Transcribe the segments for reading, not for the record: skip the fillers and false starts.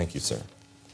Thank you, sir.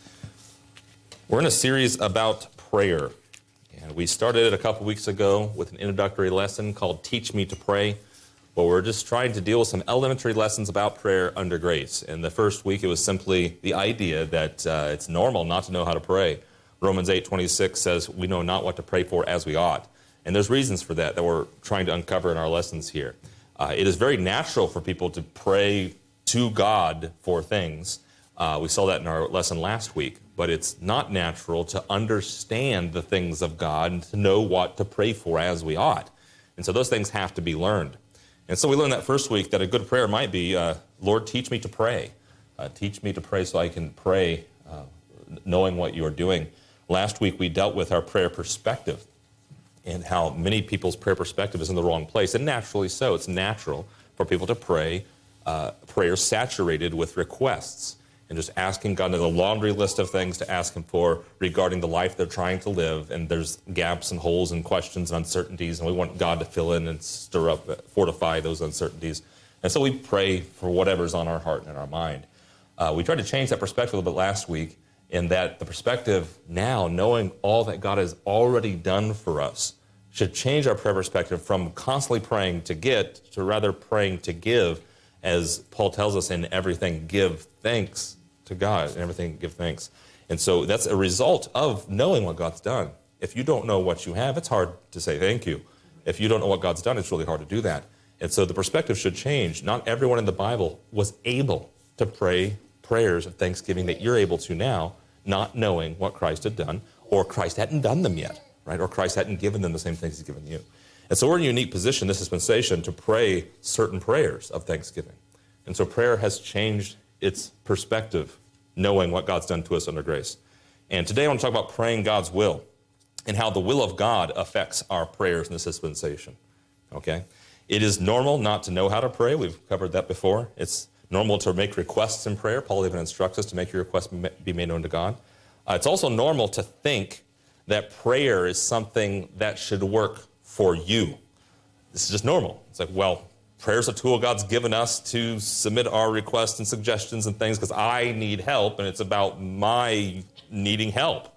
We're in a series about prayer, and we started it a couple weeks ago with an introductory lesson called Teach Me to Pray, where we're just trying to deal with some elementary lessons about prayer under grace. In the first week, it was simply the idea that it's normal not to know how to pray. Romans 8:26 says, we know not what to pray for as we ought. And there's reasons for that we're trying to uncover in our lessons here. It is very natural for people to pray to God for things. We saw that in our lesson last week. But it's not natural to understand the things of God and to know what to pray for as we ought. And so those things have to be learned. And so we learned that first week that a good prayer might be, Lord, teach me to pray. Teach me to pray so I can pray knowing what you're doing. Last week we dealt with our prayer perspective and how many people's prayer perspective is in the wrong place. And naturally so. It's natural for people to pray prayers saturated with requests. And just asking God a laundry list of things to ask Him for regarding the life they're trying to live. And there's gaps and holes and questions and uncertainties, and we want God to fill in and stir up, fortify those uncertainties. And so we pray for whatever's on our heart and in our mind. We tried to change that perspective a little bit last week, in that the perspective now, knowing all that God has already done for us, should change our prayer perspective from constantly praying to get to rather praying to give. As Paul tells us, in everything give thanks to God, and everything give thanks. And so that's a result of knowing what God's done. If you don't know what you have, it's hard to say thank you. If you don't know what God's done, it's really hard to do that. And so the perspective should change. Not everyone in the Bible was able to pray prayers of thanksgiving that you're able to now, not knowing what Christ had done, or Christ hadn't done them yet, right? Or Christ hadn't given them the same things He's given you. And so we're in a unique position, this dispensation, to pray certain prayers of thanksgiving. And so prayer has changed its perspective, knowing what God's done to us under grace. And today I want to talk about praying God's will and how the will of God affects our prayers in this dispensation. Okay? It is normal not to know how to pray. We've covered that before. It's normal to make requests in prayer. Paul even instructs us to make your requests be made known to God. It's also normal to think that prayer is something that should work for you. This is just normal. It's like, well, prayer's a tool God's given us to submit our requests and suggestions and things because I need help, and it's about my needing help.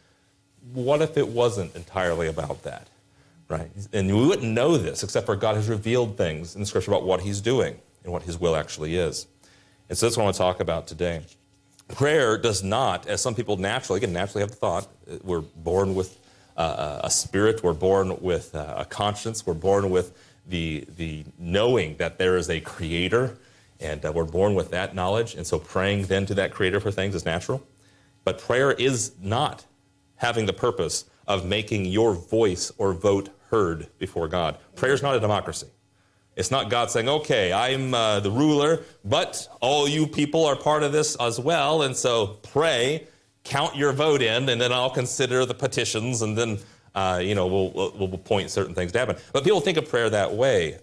What if it wasn't entirely about that, right? And we wouldn't know this except for God has revealed things in the Scripture about what He's doing and what His will actually is. And so that's what I want to talk about today. Prayer does not, as some people naturally have the thought, we're born with a spirit, we're born with a conscience, we're born with the knowing that there is a creator, and we're born with that knowledge, and so praying then to that creator for things is natural. But prayer is not having the purpose of making your voice or vote heard before God. Prayer is not a democracy. It's not God saying, okay, I'm the ruler, but all you people are part of this as well, and so pray, count your vote in, and then I'll consider the petitions, and then we'll point certain things to happen. But people think of prayer that way.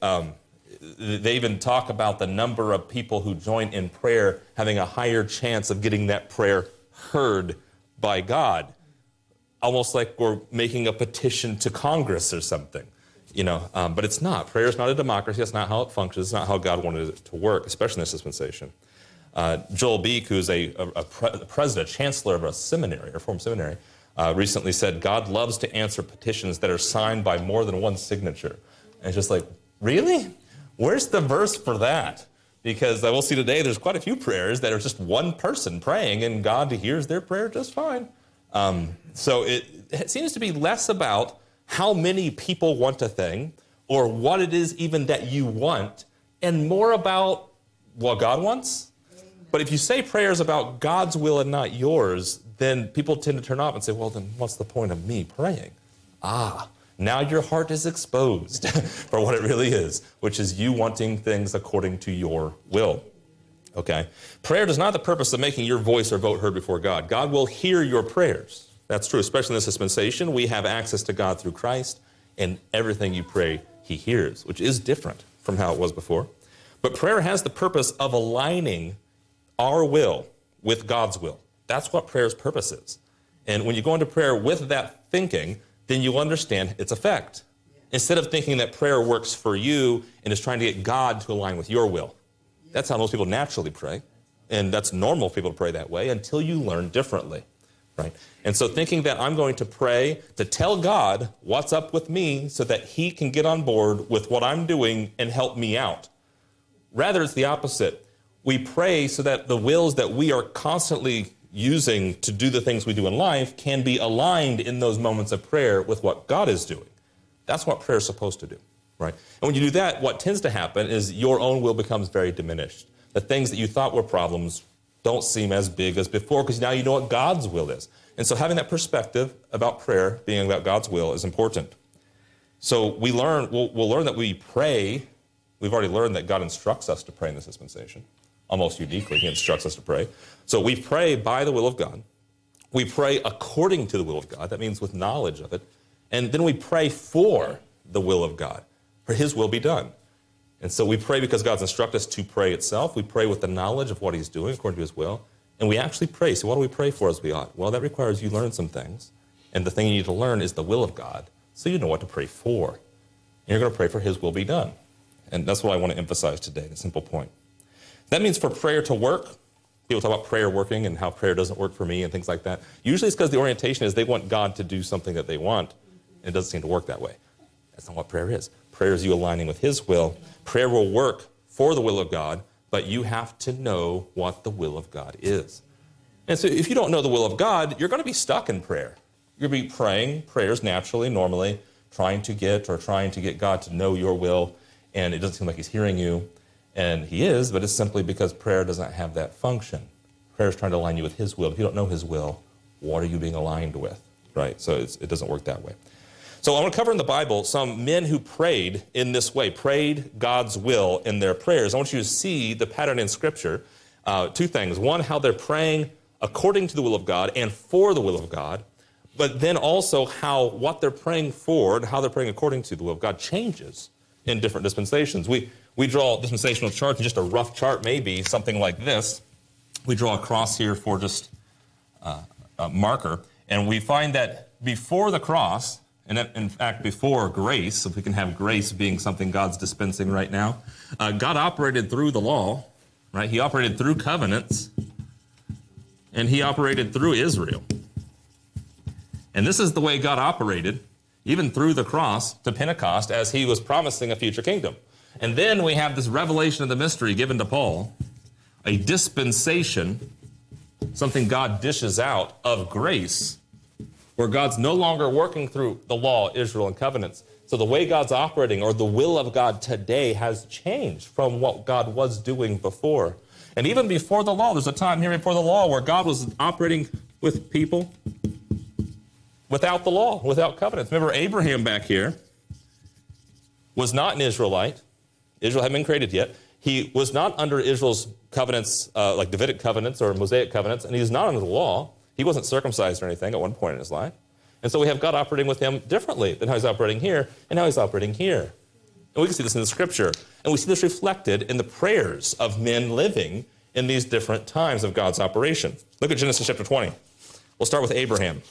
They even talk about the number of people who join in prayer having a higher chance of getting that prayer heard by God. Almost like we're making a petition to Congress or something. But it's not. Prayer is not a democracy. That's not how it functions. It's not how God wanted it to work, especially in this dispensation. Joel Beek, who's a president, chancellor of a seminary, a reformed seminary, recently said, God loves to answer petitions that are signed by more than one signature. And it's just like, really? Where's the verse for that? Because we'll see today there's quite a few prayers that are just one person praying, and God hears their prayer just fine. So it seems to be less about how many people want a thing or what it is even that you want, and more about what God wants. But if you say prayer is about God's will and not yours, then people tend to turn off and say, well, then what's the point of me praying? Now your heart is exposed for what it really is, which is you wanting things according to your will. Okay? Prayer does not have the purpose of making your voice or vote heard before God. God will hear your prayers. That's true, especially in this dispensation. We have access to God through Christ, and everything you pray, He hears, which is different from how it was before. But prayer has the purpose of aligning our will with God's will. That's what prayer's purpose is. And when you go into prayer with that thinking, then you understand its effect. Instead of thinking that prayer works for you and is trying to get God to align with your will. That's how most people naturally pray. And that's normal for people to pray that way until you learn differently, right? And so thinking that I'm going to pray to tell God what's up with me so that he can get on board with what I'm doing and help me out. Rather, it's the opposite. We pray so that the wills that we are constantly using to do the things we do in life can be aligned in those moments of prayer with what God is doing. That's what prayer is supposed to do, right? And when you do that, what tends to happen is your own will becomes very diminished. The things that you thought were problems don't seem as big as before because now you know what God's will is. And so having that perspective about prayer being about God's will is important. So we'll learn that we pray. We've already learned that God instructs us to pray in this dispensation. Almost uniquely, he instructs us to pray. So we pray by the will of God. We pray according to the will of God. That means with knowledge of it. And then we pray for the will of God, for his will be done. And so we pray because God's instructed us to pray itself. We pray with the knowledge of what he's doing according to his will. And we actually pray. So what do we pray for as we ought? Well, that requires you learn some things. And the thing you need to learn is the will of God, so you know what to pray for. And you're going to pray for his will be done. And that's what I want to emphasize today, the simple point. That means for prayer to work, people talk about prayer working and how prayer doesn't work for me and things like that. Usually it's because the orientation is they want God to do something that they want, and it doesn't seem to work that way. That's not what prayer is. Prayer is you aligning with his will. Prayer will work for the will of God, but you have to know what the will of God is. And so if you don't know the will of God, you're going to be stuck in prayer. You're going to be praying prayers naturally, normally, trying to get God to know your will, and it doesn't seem like he's hearing you. And he is, but it's simply because prayer doesn't have that function. Prayer is trying to align you with his will. If you don't know his will, what are you being aligned with, right? So it doesn't work that way. So I want to cover in the Bible some men who prayed in this way, prayed God's will in their prayers. I want you to see the pattern in Scripture. Two things. One, how they're praying according to the will of God and for the will of God, but then also how what they're praying for and how they're praying according to the will of God changes in different dispensations. We draw a dispensational chart, just a rough chart maybe, something like this. We draw a cross here for just a marker, and we find that before the cross, and that, in fact, before grace, if we can have grace being something God's dispensing right now, God operated through the law, right? He operated through covenants, and he operated through Israel. And this is the way God operated, even through the cross to Pentecost, as he was promising a future kingdom. And then we have this revelation of the mystery given to Paul, a dispensation, something God dishes out of grace, where God's no longer working through the law, Israel, and covenants. So the way God's operating, or the will of God today, has changed from what God was doing before. And even before the law, there's a time here before the law where God was operating with people without the law, without covenants. Remember, Abraham back here was not an Israelite. Israel hadn't been created yet. He was not under Israel's covenants, like Davidic covenants or Mosaic covenants, and he's not under the law. He wasn't circumcised or anything at one point in his life. And so we have God operating with him differently than how he's operating here and how he's operating here. And we can see this in the Scripture. And we see this reflected in the prayers of men living in these different times of God's operation. Look at Genesis chapter 20. We'll start with Abraham.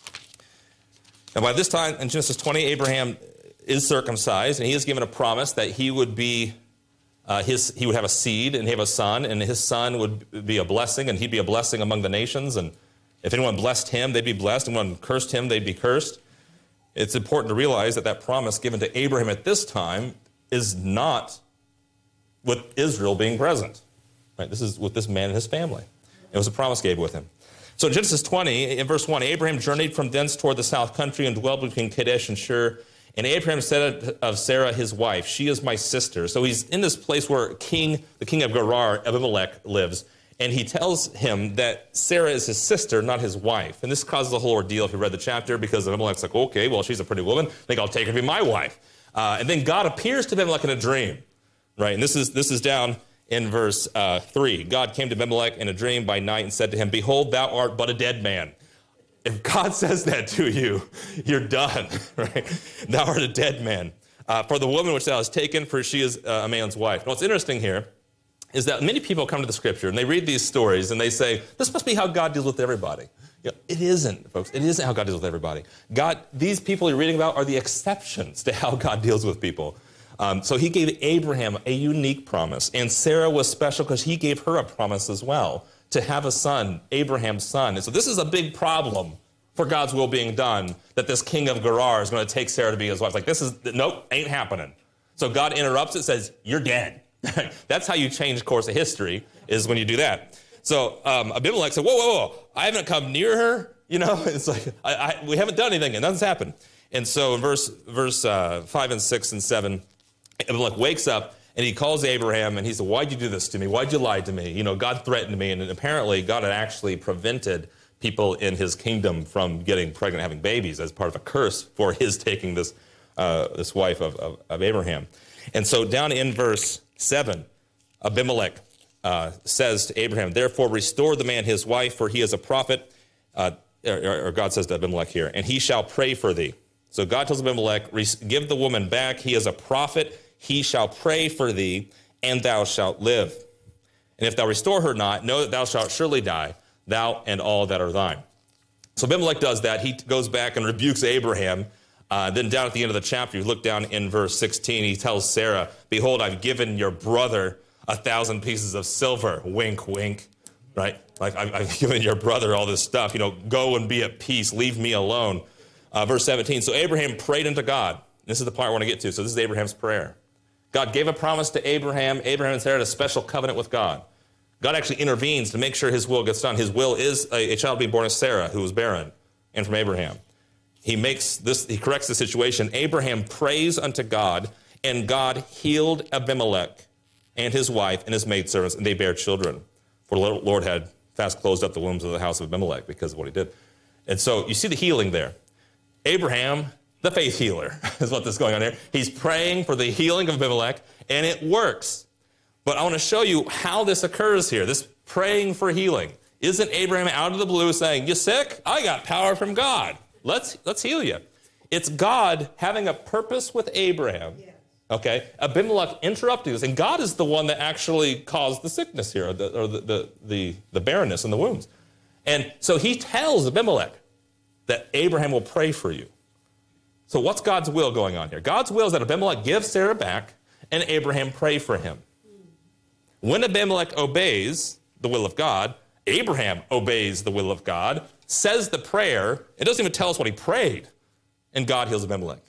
And by this time, in Genesis 20, Abraham is circumcised, and he is given a promise that he would be he would have a seed and have a son, and his son would be a blessing, and he'd be a blessing among the nations. And if anyone blessed him, they'd be blessed. And anyone cursed him, they'd be cursed. It's important to realize that that promise given to Abraham at this time is not with Israel being present. Right? This is with this man and his family. It was a promise gave with him. So in Genesis 20, in verse 1, Abraham journeyed from thence toward the south country and dwelt between Kadesh and Shur. And Abraham said of Sarah, his wife, she is my sister. So he's in this place where the king of Gerar, Abimelech, lives. And he tells him that Sarah is his sister, not his wife. And this causes a whole ordeal if you read the chapter, because Abimelech's like, okay, well, she's a pretty woman. I think I'll take her to be my wife. And then God appears to Abimelech in a dream, right? And this is down in verse 3. God came to Abimelech in a dream by night and said to him, behold, thou art but a dead man. If God says that to you, you're done, right? Thou art a dead man. For the woman which thou hast taken, for she is a man's wife. Now, what's interesting here is that many people come to the Scripture and they read these stories and they say, this must be how God deals with everybody. You know, it isn't, folks. It isn't how God deals with everybody. These people you're reading about are the exceptions to how God deals with people. So he gave Abraham a unique promise, and Sarah was special because he gave her a promise as well, to have a son, Abraham's son. And so this is a big problem for God's will being done, that this king of Gerar is going to take Sarah to be his wife. Like, this is, nope, ain't happening. So God interrupts it, says, you're dead. That's how you change course of history, is when you do that. So Abimelech said, whoa, I haven't come near her. It's like, we haven't done anything, and nothing's happened. And so in verse 5 and 6 and 7, Abimelech wakes up, and he calls Abraham, and he said, why'd you do this to me? Why'd you lie to me? God threatened me, and apparently God had actually prevented people in his kingdom from getting pregnant, having babies, as part of a curse for his taking this wife of Abraham. And so down in verse 7, Abimelech says to Abraham, therefore restore the man his wife, for he is a prophet, or God says to Abimelech here, and he shall pray for thee. So God tells Abimelech, give the woman back, he is a prophet, he shall pray for thee, and thou shalt live. And if thou restore her not, know that thou shalt surely die, thou and all that are thine. So Abimelech does that. He goes back and rebukes Abraham. Then down at the end of the chapter, you look down in verse 16, he tells Sarah, behold, I've given your brother 1,000 pieces of silver. Wink, wink, right? Like, I've given your brother all this stuff. Go and be at peace. Leave me alone. Verse 17, so Abraham prayed unto God. This is the part I want to get to. So this is Abraham's prayer. God gave a promise to Abraham. Abraham and Sarah had a special covenant with God. God actually intervenes to make sure his will gets done. His will is a child being born of Sarah, who was barren, and from Abraham. He corrects the situation. Abraham prays unto God, and God healed Abimelech and his wife and his maidservants, and they bare children. For the Lord had fast closed up the wombs of the house of Abimelech because of what he did. And so you see the healing there. Abraham, the faith healer, is what this is going on here. He's praying for the healing of Abimelech, and it works. But I want to show you how this occurs here, this praying for healing. Isn't Abraham out of the blue saying, you sick? I got power from God. Let's heal you. It's God having a purpose with Abraham. Yes. Okay? Abimelech interrupting this, and God is the one that actually caused the sickness here, or the barrenness in the wombs. And so he tells Abimelech that Abraham will pray for you. So what's God's will going on here? God's will is that Abimelech gives Sarah back, and Abraham pray for him. When Abimelech obeys the will of God, Abraham obeys the will of God, says the prayer. It doesn't even tell us what he prayed, and God heals Abimelech.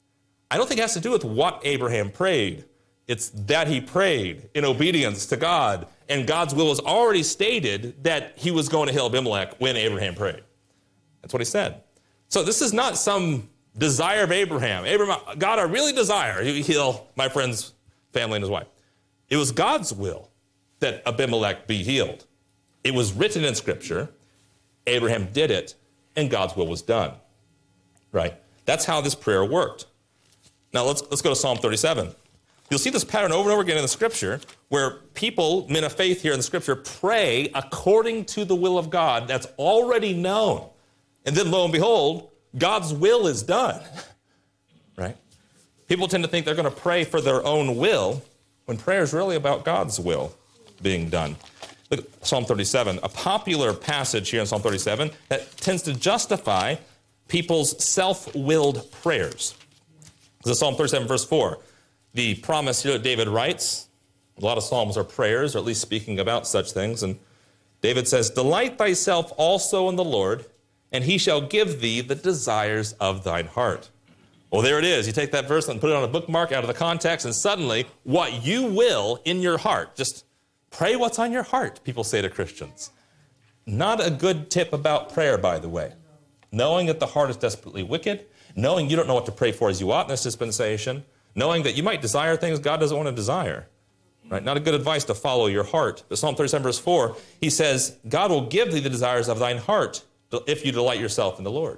I don't think it has to do with what Abraham prayed. It's that he prayed in obedience to God, and God's will was already stated that he was going to heal Abimelech when Abraham prayed. That's what he said. So this is not some desire of Abraham. God, I really desire you heal my friend's family and his wife. It was God's will that Abimelech be healed. It was written in Scripture. Abraham did it, and God's will was done. Right? That's how this prayer worked. Now let's go to Psalm 37. You'll see this pattern over and over again in the Scripture, where people, men of faith here in the Scripture, pray according to the will of God that's already known. And then, lo and behold, God's will is done. Right? People tend to think they're going to pray for their own will, when prayer is really about God's will being done. Look at Psalm 37, a popular passage here in Psalm 37 that tends to justify people's self-willed prayers. This is Psalm 37, verse 4. The promise here that David writes, a lot of Psalms are prayers, or at least speaking about such things, and David says, delight thyself also in the Lord, and he shall give thee the desires of thine heart. Well, there it is. You take that verse and put it on a bookmark out of the context, and suddenly what you will in your heart, just pray what's on your heart, people say to Christians. Not a good tip about prayer, by the way. Knowing that the heart is desperately wicked, knowing you don't know what to pray for as you ought in this dispensation, knowing that you might desire things God doesn't want to desire. Right? Not a good advice to follow your heart. But Psalm 37, verse 4, he says, God will give thee the desires of thine heart if you delight yourself in the Lord.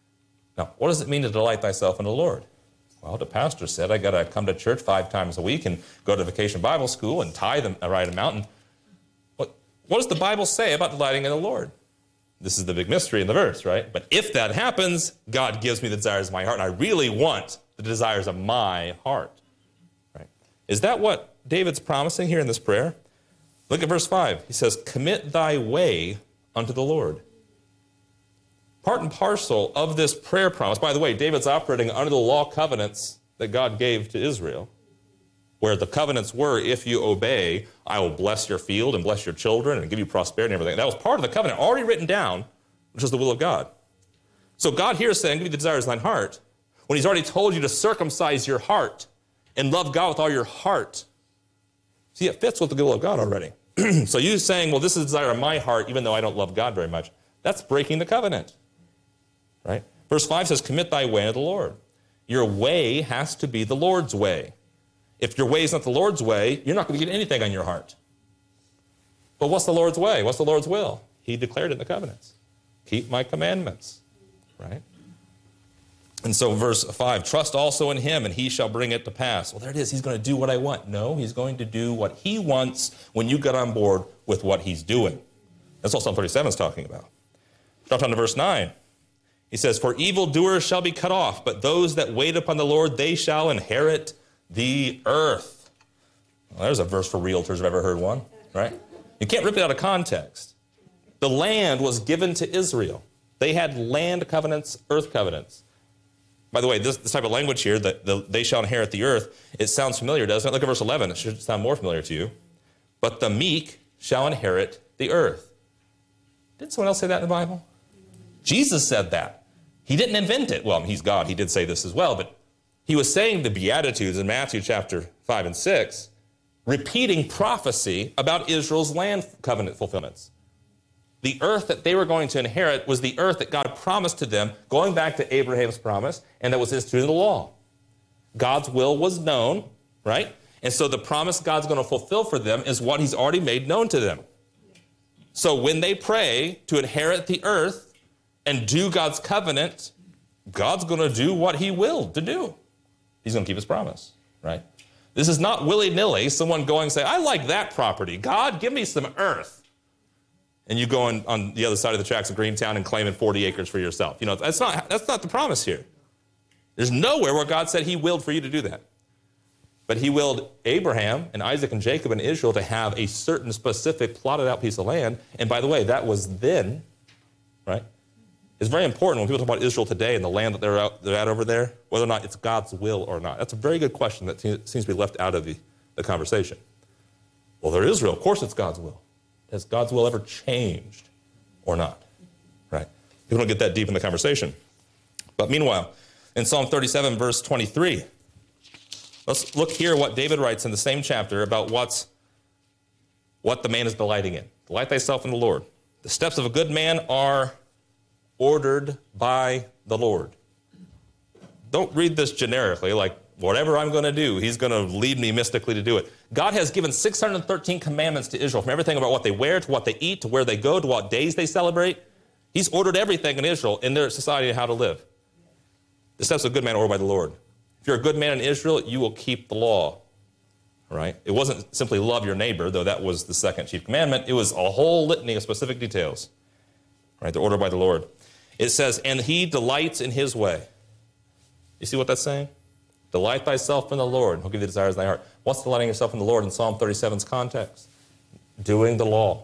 Now, what does it mean to delight thyself in the Lord? Well, the pastor said, I got to come to church 5 times a week and go to vacation Bible school and tithe the right amount. What does the Bible say about delighting in the Lord? This is the big mystery in the verse, right? But if that happens, God gives me the desires of my heart, and I really want the desires of my heart. Right? Is that what David's promising here in this prayer? Look at verse 5. He says, commit thy way unto the Lord. Part and parcel of this prayer promise. By the way, David's operating under the law covenants that God gave to Israel. where the covenants were, if you obey, I will bless your field and bless your children and give you prosperity and everything. That was part of the covenant already written down, which is the will of God. So God here is saying, give you the desires of thine heart, when he's already told you to circumcise your heart and love God with all your heart. See, it fits with the will of God already. So you saying, well, this is the desire of my heart, even though I don't love God very much, that's breaking the covenant, right? Verse 5 says, commit thy way to the Lord. Your way has to be the Lord's way. If your way is not the Lord's way, you're not going to get anything on your heart. But what's the Lord's way? What's the Lord's will? He declared it in the covenants. Keep my commandments, right? And so verse 5, trust also in him, and he shall bring it to pass. Well, there it is. He's going to do what I want. No, he's going to do what he wants when you get on board with what he's doing. That's what Psalm 37 is talking about. Drop down to verse 9. He says, for evildoers shall be cut off, but those that wait upon the Lord, they shall inherit the earth. Well, there's a verse for realtors if I've ever heard one, right? You can't rip it out of context. The land was given to Israel. They had land covenants, earth covenants. By the way, this type of language here, they shall inherit the earth, it sounds familiar, doesn't it? Look at verse 11. It should sound more familiar to you. But the meek shall inherit the earth. Didn't someone else say that in the Bible? Jesus said that. He didn't invent it. Well, he's God. He did say this as well. But he was saying the Beatitudes in Matthew chapter 5 and 6, repeating prophecy about Israel's land covenant fulfillments. The earth that they were going to inherit was the earth that God promised to them, going back to Abraham's promise, and that was instituted in the law. God's will was known, right? And so the promise God's going to fulfill for them is what he's already made known to them. So when they pray to inherit the earth and do God's covenant, God's going to do what he willed to do. He's going to keep his promise, right? This is not willy-nilly, someone going and say, I like that property. God, give me some earth. And you go on the other side of the tracks of Greentown and claiming 40 acres for yourself. You know, that's not the promise here. There's nowhere where God said he willed for you to do that. But he willed Abraham and Isaac and Jacob and Israel to have a certain specific plotted out piece of land. And by the way, that was then, right? It's very important when people talk about Israel today and the land that they're at over there, whether or not it's God's will or not. That's a very good question that seems to be left out of the conversation. Well, they're Israel. Of course it's God's will. Has God's will ever changed or not? Right? People don't get that deep in the conversation. But meanwhile, in Psalm 37, verse 23, let's look here what David writes in the same chapter about what the man is delighting in. Delight thyself in the Lord. The steps of a good man are ordered by the Lord. Don't read this generically, like whatever I'm going to do, he's going to lead me mystically to do it. God has given 613 commandments to Israel, from everything about what they wear, to what they eat, to where they go, to what days they celebrate. He's ordered everything in Israel, in their society, and how to live. The steps of a good man are ordered by the Lord. If you're a good man in Israel, you will keep the law. Right? It wasn't simply love your neighbor, though that was the second chief commandment. It was a whole litany of specific details. Right? They're ordered by the Lord. It says, and he delights in his way. You see what that's saying? Delight thyself in the Lord, and he'll give you the desires of thy heart. What's delighting yourself in the Lord in Psalm 37's context? Doing the law.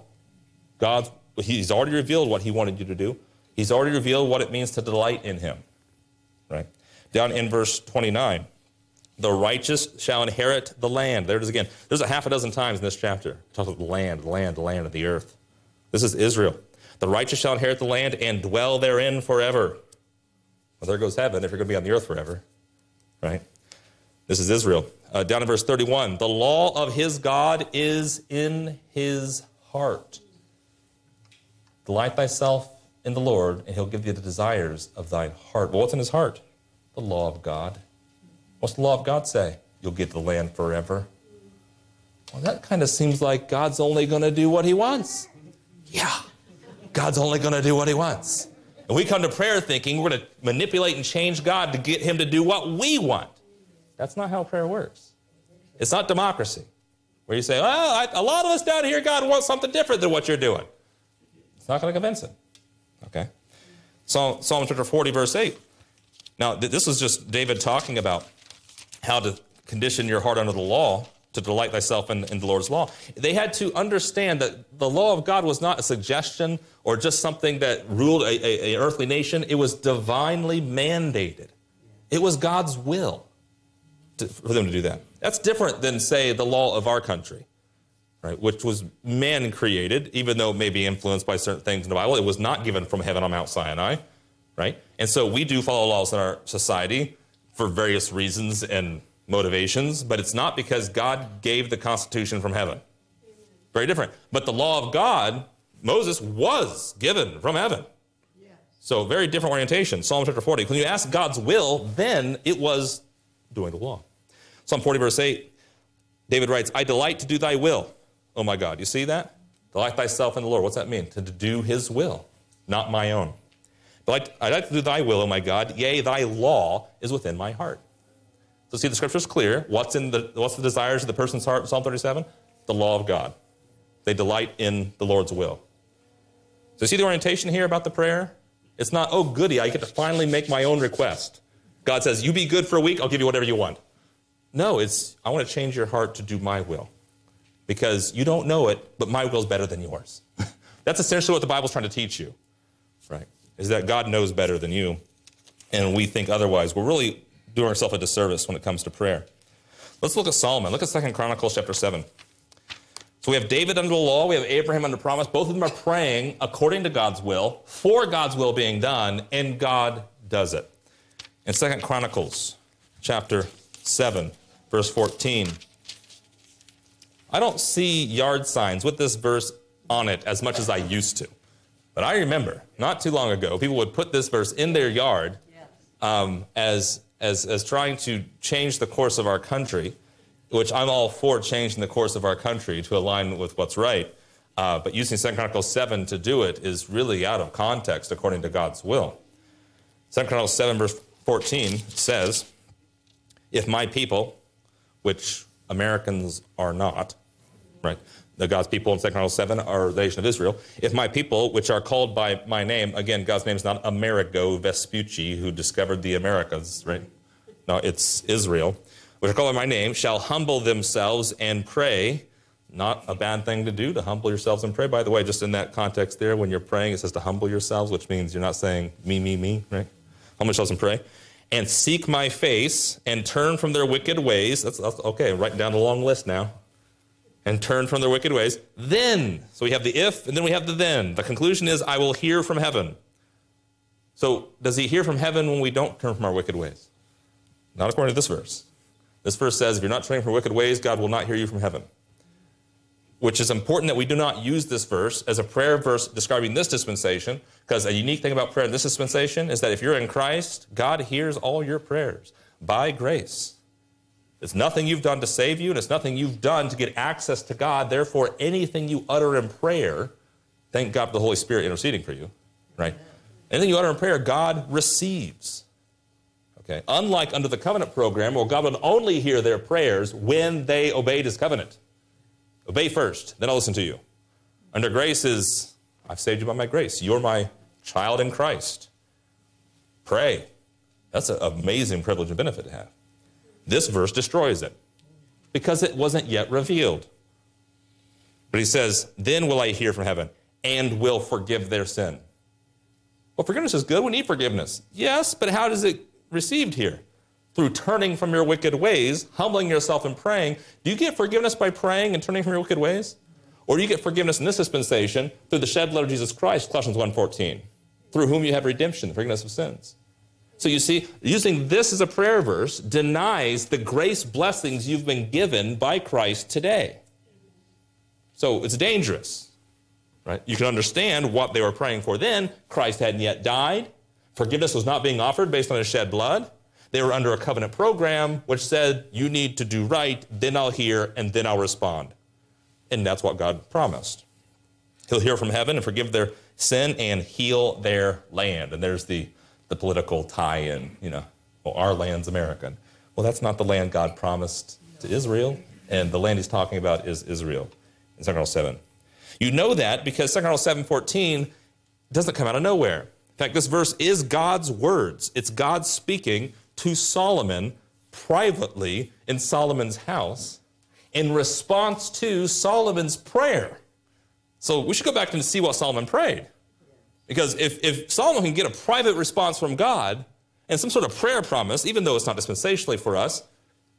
He's already revealed what he wanted you to do. He's already revealed what it means to delight in him. Right? Down in verse 29, the righteous shall inherit the land. There it is again. There's a half a dozen times in this chapter. It talks about the land, of the earth. This is Israel. The righteous shall inherit the land and dwell therein forever. Well, there goes heaven if you're going to be on the earth forever. Right? This is Israel. Down in verse 31, the law of his God is in his heart. Delight thyself in the Lord, and he'll give thee the desires of thine heart. Well, what's in his heart? The law of God. What's the law of God say? You'll get the land forever. Well, that kind of seems like God's only going to do what he wants. Yeah, God's only going to do what he wants. And we come to prayer thinking we're going to manipulate and change God to get him to do what we want. That's not how prayer works. It's not democracy, where you say, well, a lot of us down here, God wants something different than what you're doing. It's not going to convince him. Okay? Psalm chapter 40, verse 8. Now, this was just David talking about how to condition your heart under the law, to delight thyself in the Lord's law. They had to understand that the law of God was not a suggestion or just something that ruled an earthly nation. It was divinely mandated. It was God's will for them to do that. That's different than, say, the law of our country, right, which was man-created, even though it may be influenced by certain things in the Bible. It was not given from heaven on Mount Sinai, right? And so we do follow laws in our society for various reasons and motivations, but it's not because God gave the Constitution from heaven. Very different. But the law of God, Moses, was given from heaven. So very different orientation. Psalm chapter 40. When you ask God's will, then it was doing the law. Psalm 40, verse 8, David writes, I delight to do thy will, oh my God. You see that? Delight thyself in the Lord. What's that mean? To do his will, not my own. I like to do thy will, oh my God. Yea, thy law is within my heart. So see, the scripture is clear. What's the desires of the person's heart in Psalm 37? The law of God. They delight in the Lord's will. So see the orientation here about the prayer? It's not, oh, goody, I get to finally make my own request. God says, you be good for a week, I'll give you whatever you want. No, it's, I want to change your heart to do my will. Because you don't know it, but my will is better than yours. That's essentially what the Bible's trying to teach you, right? Is that God knows better than you, and we think otherwise. We're really doing ourselves a disservice when it comes to prayer. Let's look at Solomon. Look at 2 Chronicles chapter 7. So we have David under the law, we have Abraham under promise. Both of them are praying according to God's will, for God's will being done, and God does it. In 2 Chronicles chapter 7, verse 14, I don't see yard signs with this verse on it as much as I used to. But I remember, not too long ago, people would put this verse in their yard as trying to change the course of our country, which I'm all for changing the course of our country to align with what's right. But using 2 Chronicles 7 to do it is really out of context according to God's will. 2 Chronicles 7 verse 14 says, if my people, which Americans are not, right? The God's people in 2 Chronicles 7 are the nation of Israel. If my people, which are called by my name, again, God's name is not Amerigo Vespucci, who discovered the Americas, right? No, it's Israel. Which are called by my name, shall humble themselves and pray. Not a bad thing to do, to humble yourselves and pray. By the way, just in that context there, when you're praying, it says to humble yourselves, which means you're not saying me, right? Humble yourselves and pray. And seek my face and turn from their wicked ways. That's okay, writing down the long list now. And turn from their wicked ways. Then, so we have the if, and then we have the then. The conclusion is, I will hear from heaven. So, does he hear from heaven when we don't turn from our wicked ways? Not according to this verse. This verse says, if you're not turning from wicked ways, God will not hear you from heaven. Which is important that we do not use this verse as a prayer verse describing this dispensation, because a unique thing about prayer in this dispensation is that if you're in Christ, God hears all your prayers by grace. It's nothing you've done to save you, and it's nothing you've done to get access to God. Therefore, anything you utter in prayer, thank God for the Holy Spirit interceding for you, right? Anything you utter in prayer, God receives. Okay. Unlike under the covenant program, where God would only hear their prayers when they obeyed his covenant. Obey first, then I'll listen to you. Under grace is, I've saved you by my grace. You're my child in Christ. Pray. That's an amazing privilege and benefit to have. This verse destroys it because it wasn't yet revealed. But he says, then will I hear from heaven and will forgive their sin. Well, forgiveness is good. We need forgiveness. Yes, but how does it received here? Through turning from your wicked ways, humbling yourself and praying. Do you get forgiveness by praying and turning from your wicked ways? Or do you get forgiveness in this dispensation through the shed blood of Jesus Christ, Colossians 1:14, through whom you have redemption, the forgiveness of sins? So you see, using this as a prayer verse denies the grace blessings you've been given by Christ today. So it's dangerous, right? You can understand what they were praying for then. Christ hadn't yet died. Forgiveness was not being offered based on his shed blood. They were under a covenant program which said, you need to do right, then I'll hear, and then I'll respond. And that's what God promised. He'll hear from heaven and forgive their sin and heal their land. And there's the political tie-in, well, our land's American. Well, that's not the land God promised to Israel, and the land he's talking about is Israel in 2 Chronicles 7. You know that because 2 Chronicles 7:14 doesn't come out of nowhere. In fact, this verse is God's words. It's God speaking to Solomon privately in Solomon's house in response to Solomon's prayer. So we should go back and see what Solomon prayed. Because if Solomon can get a private response from God and some sort of prayer promise, even though it's not dispensationally for us,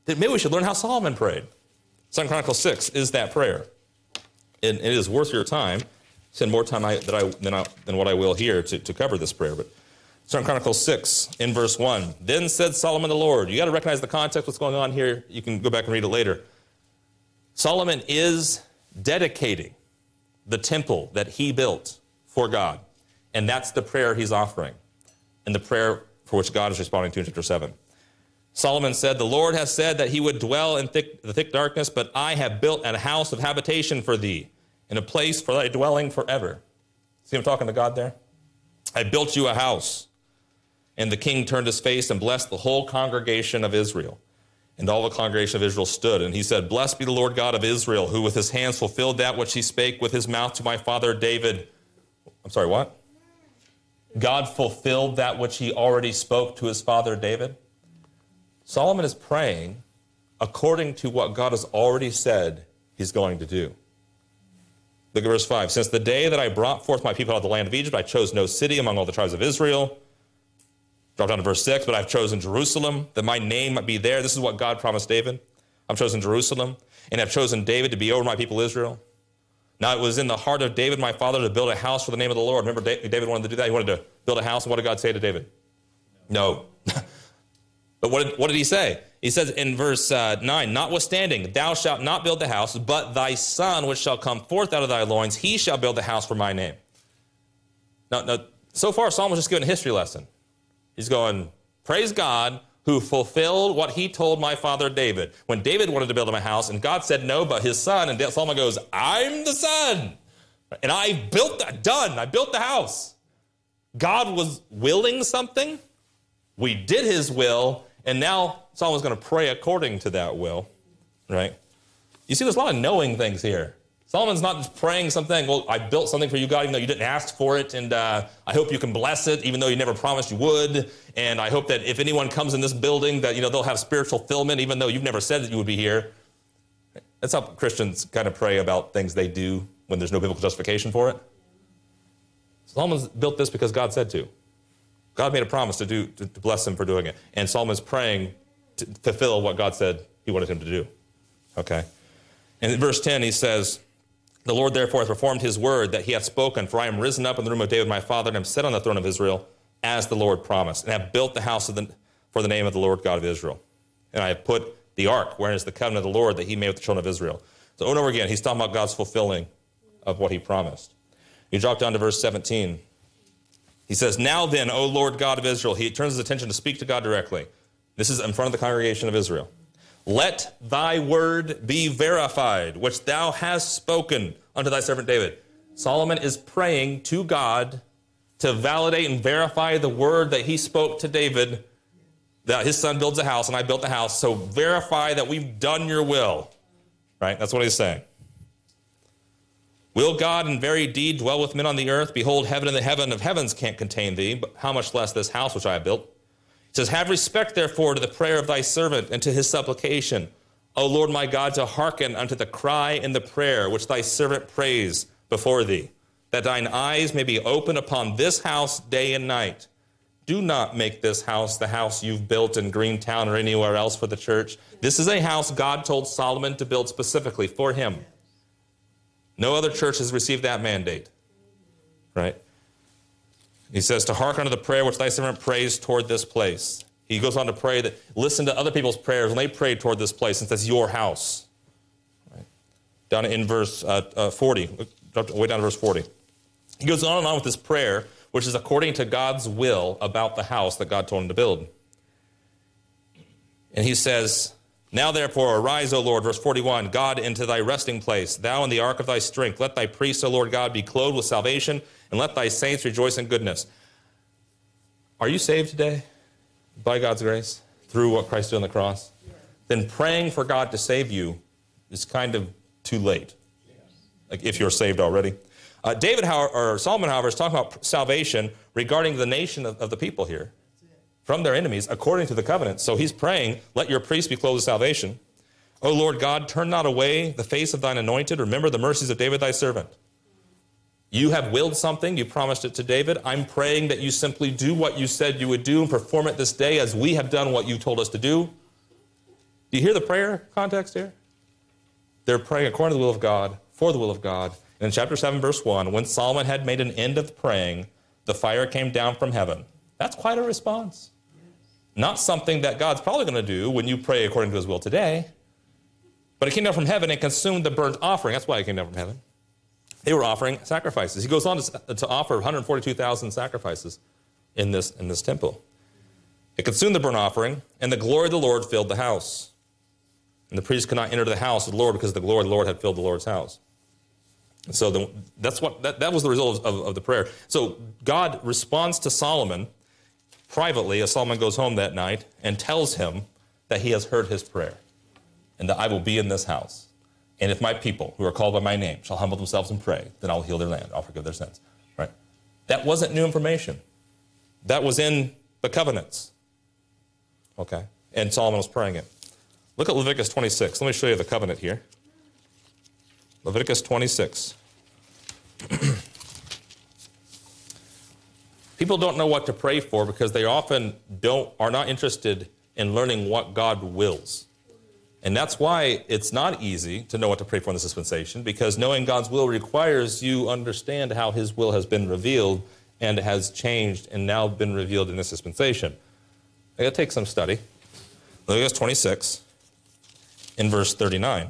then maybe we should learn how Solomon prayed. 2 Chronicles 6 is that prayer. And it is worth your time. Spend more time than what I will here to cover this prayer. But 2 Chronicles 6 in verse 1. Then said Solomon the Lord. You got to recognize the context, what's going on here. You can go back and read it later. Solomon is dedicating the temple that he built for God. And that's the prayer he's offering. And the prayer for which God is responding to in chapter 7. Solomon said, the Lord has said that he would dwell in the thick darkness, but I have built a house of habitation for thee, and a place for thy dwelling forever. See him talking to God there? I built you a house. And the king turned his face and blessed the whole congregation of Israel. And all the congregation of Israel stood. And he said, blessed be the Lord God of Israel, who with his hands fulfilled that which he spake with his mouth to my father David. I'm sorry, what? God fulfilled that which he already spoke to his father David. Solomon is praying according to what God has already said he's going to do. Look at verse 5. Since the day that I brought forth my people out of the land of Egypt, I chose no city among all the tribes of Israel. Drop down to verse 6. But I've chosen Jerusalem, that my name might be there. This is what God promised David. I've chosen Jerusalem, and I've chosen David to be over my people Israel. Now it was in the heart of David, my father, to build a house for the name of the Lord. Remember, David wanted to do that? He wanted to build a house. And what did God say to David? No. But what did he say? He says in verse 9, notwithstanding, thou shalt not build the house, but thy son, which shall come forth out of thy loins, he shall build the house for my name. Now, so far, Solomon's just giving a history lesson. He's going, praise God, who fulfilled what he told my father David. When David wanted to build him a house, and God said no, but his son, and Solomon goes, I'm the son. And I built the house. God was willing something. We did his will, and now Solomon's going to pray according to that will, right? You see, there's a lot of knowing things here. Solomon's not just praying something, well, I built something for you, God, even though you didn't ask for it, and I hope you can bless it, even though you never promised you would, and I hope that if anyone comes in this building that, they'll have spiritual fulfillment, even though you've never said that you would be here. That's how Christians kind of pray about things they do when there's no biblical justification for it. Solomon's built this because God said to. God made a promise to bless him for doing it. And Solomon's praying to fulfill what God said he wanted him to do. Okay? And in verse 10, he says, the Lord therefore hath performed his word that he hath spoken, for I am risen up in the room of David my father, and am set on the throne of Israel, as the Lord promised, and have built the house for the name of the Lord God of Israel. And I have put the ark, wherein is the covenant of the Lord that he made with the children of Israel. So over and over again, he's talking about God's fulfilling of what he promised. You drop down to verse 17. He says, now then, O Lord God of Israel, he turns his attention to speak to God directly. This is in front of the congregation of Israel. Let thy word be verified, which thou hast spoken unto thy servant David. Solomon is praying to God to validate and verify the word that he spoke to David, that his son builds a house and I built the house. So verify that we've done your will. Right? That's what he's saying. Will God in very deed dwell with men on the earth? Behold, heaven and the heaven of heavens can't contain thee, but how much less this house which I have built? He says, have respect, therefore, to the prayer of thy servant and to his supplication. O Lord my God, to hearken unto the cry and the prayer which thy servant prays before thee, that thine eyes may be open upon this house day and night. Do not make this house the house you've built in Greentown or anywhere else for the church. This is a house God told Solomon to build specifically for him. No other church has received that mandate, right? He says, to hearken unto the prayer which thy servant prays toward this place. He goes on to pray that, listen to other people's prayers when they prayed toward this place, since that's your house. Right? Down in verse 40, way down to verse 40. He goes on and on with this prayer, which is according to God's will about the house that God told him to build. And he says, now therefore arise, O Lord, verse 41, God, into thy resting place, thou in the ark of thy strength. Let thy priests, O Lord God, be clothed with salvation, and let thy saints rejoice in goodness. Are you saved today by God's grace through what Christ did on the cross? Yes. Then praying for God to save you is kind of too late, like if you're saved already. Solomon, however, is talking about salvation regarding the nation of the people here from their enemies according to the covenant. So he's praying, let your priests be clothed with salvation. O Lord God, turn not away the face of thine anointed. Remember the mercies of David thy servant. You have willed something. You promised it to David. I'm praying that you simply do what you said you would do and perform it this day as we have done what you told us to do. Do you hear the prayer context here? They're praying according to the will of God, for the will of God. And in chapter 7, verse 1, when Solomon had made an end of praying, the fire came down from heaven. That's quite a response. Not something that God's probably going to do when you pray according to his will today. But it came down from heaven and consumed the burnt offering. That's why it came down from heaven. They were offering sacrifices. He goes on to offer 142,000 sacrifices in this temple. It consumed the burnt offering, and the glory of the Lord filled the house. And the priest could not enter the house of the Lord because the glory of the Lord had filled the Lord's house. And so that was the result of the prayer. So God responds to Solomon privately as Solomon goes home that night and tells him that he has heard his prayer and that I will be in this house. And if my people who are called by my name shall humble themselves and pray, then I'll heal their land. I'll forgive their sins. Right? That wasn't new information. That was in the covenants. Okay? And Solomon was praying it. Look at Leviticus 26. Let me show you the covenant here. Leviticus 26. People don't know what to pray for because they often are not interested in learning what God wills. And that's why it's not easy to know what to pray for in this dispensation, because knowing God's will requires you understand how his will has been revealed and has changed and now been revealed in this dispensation. I got to take some study. Leviticus 26 in verse 39.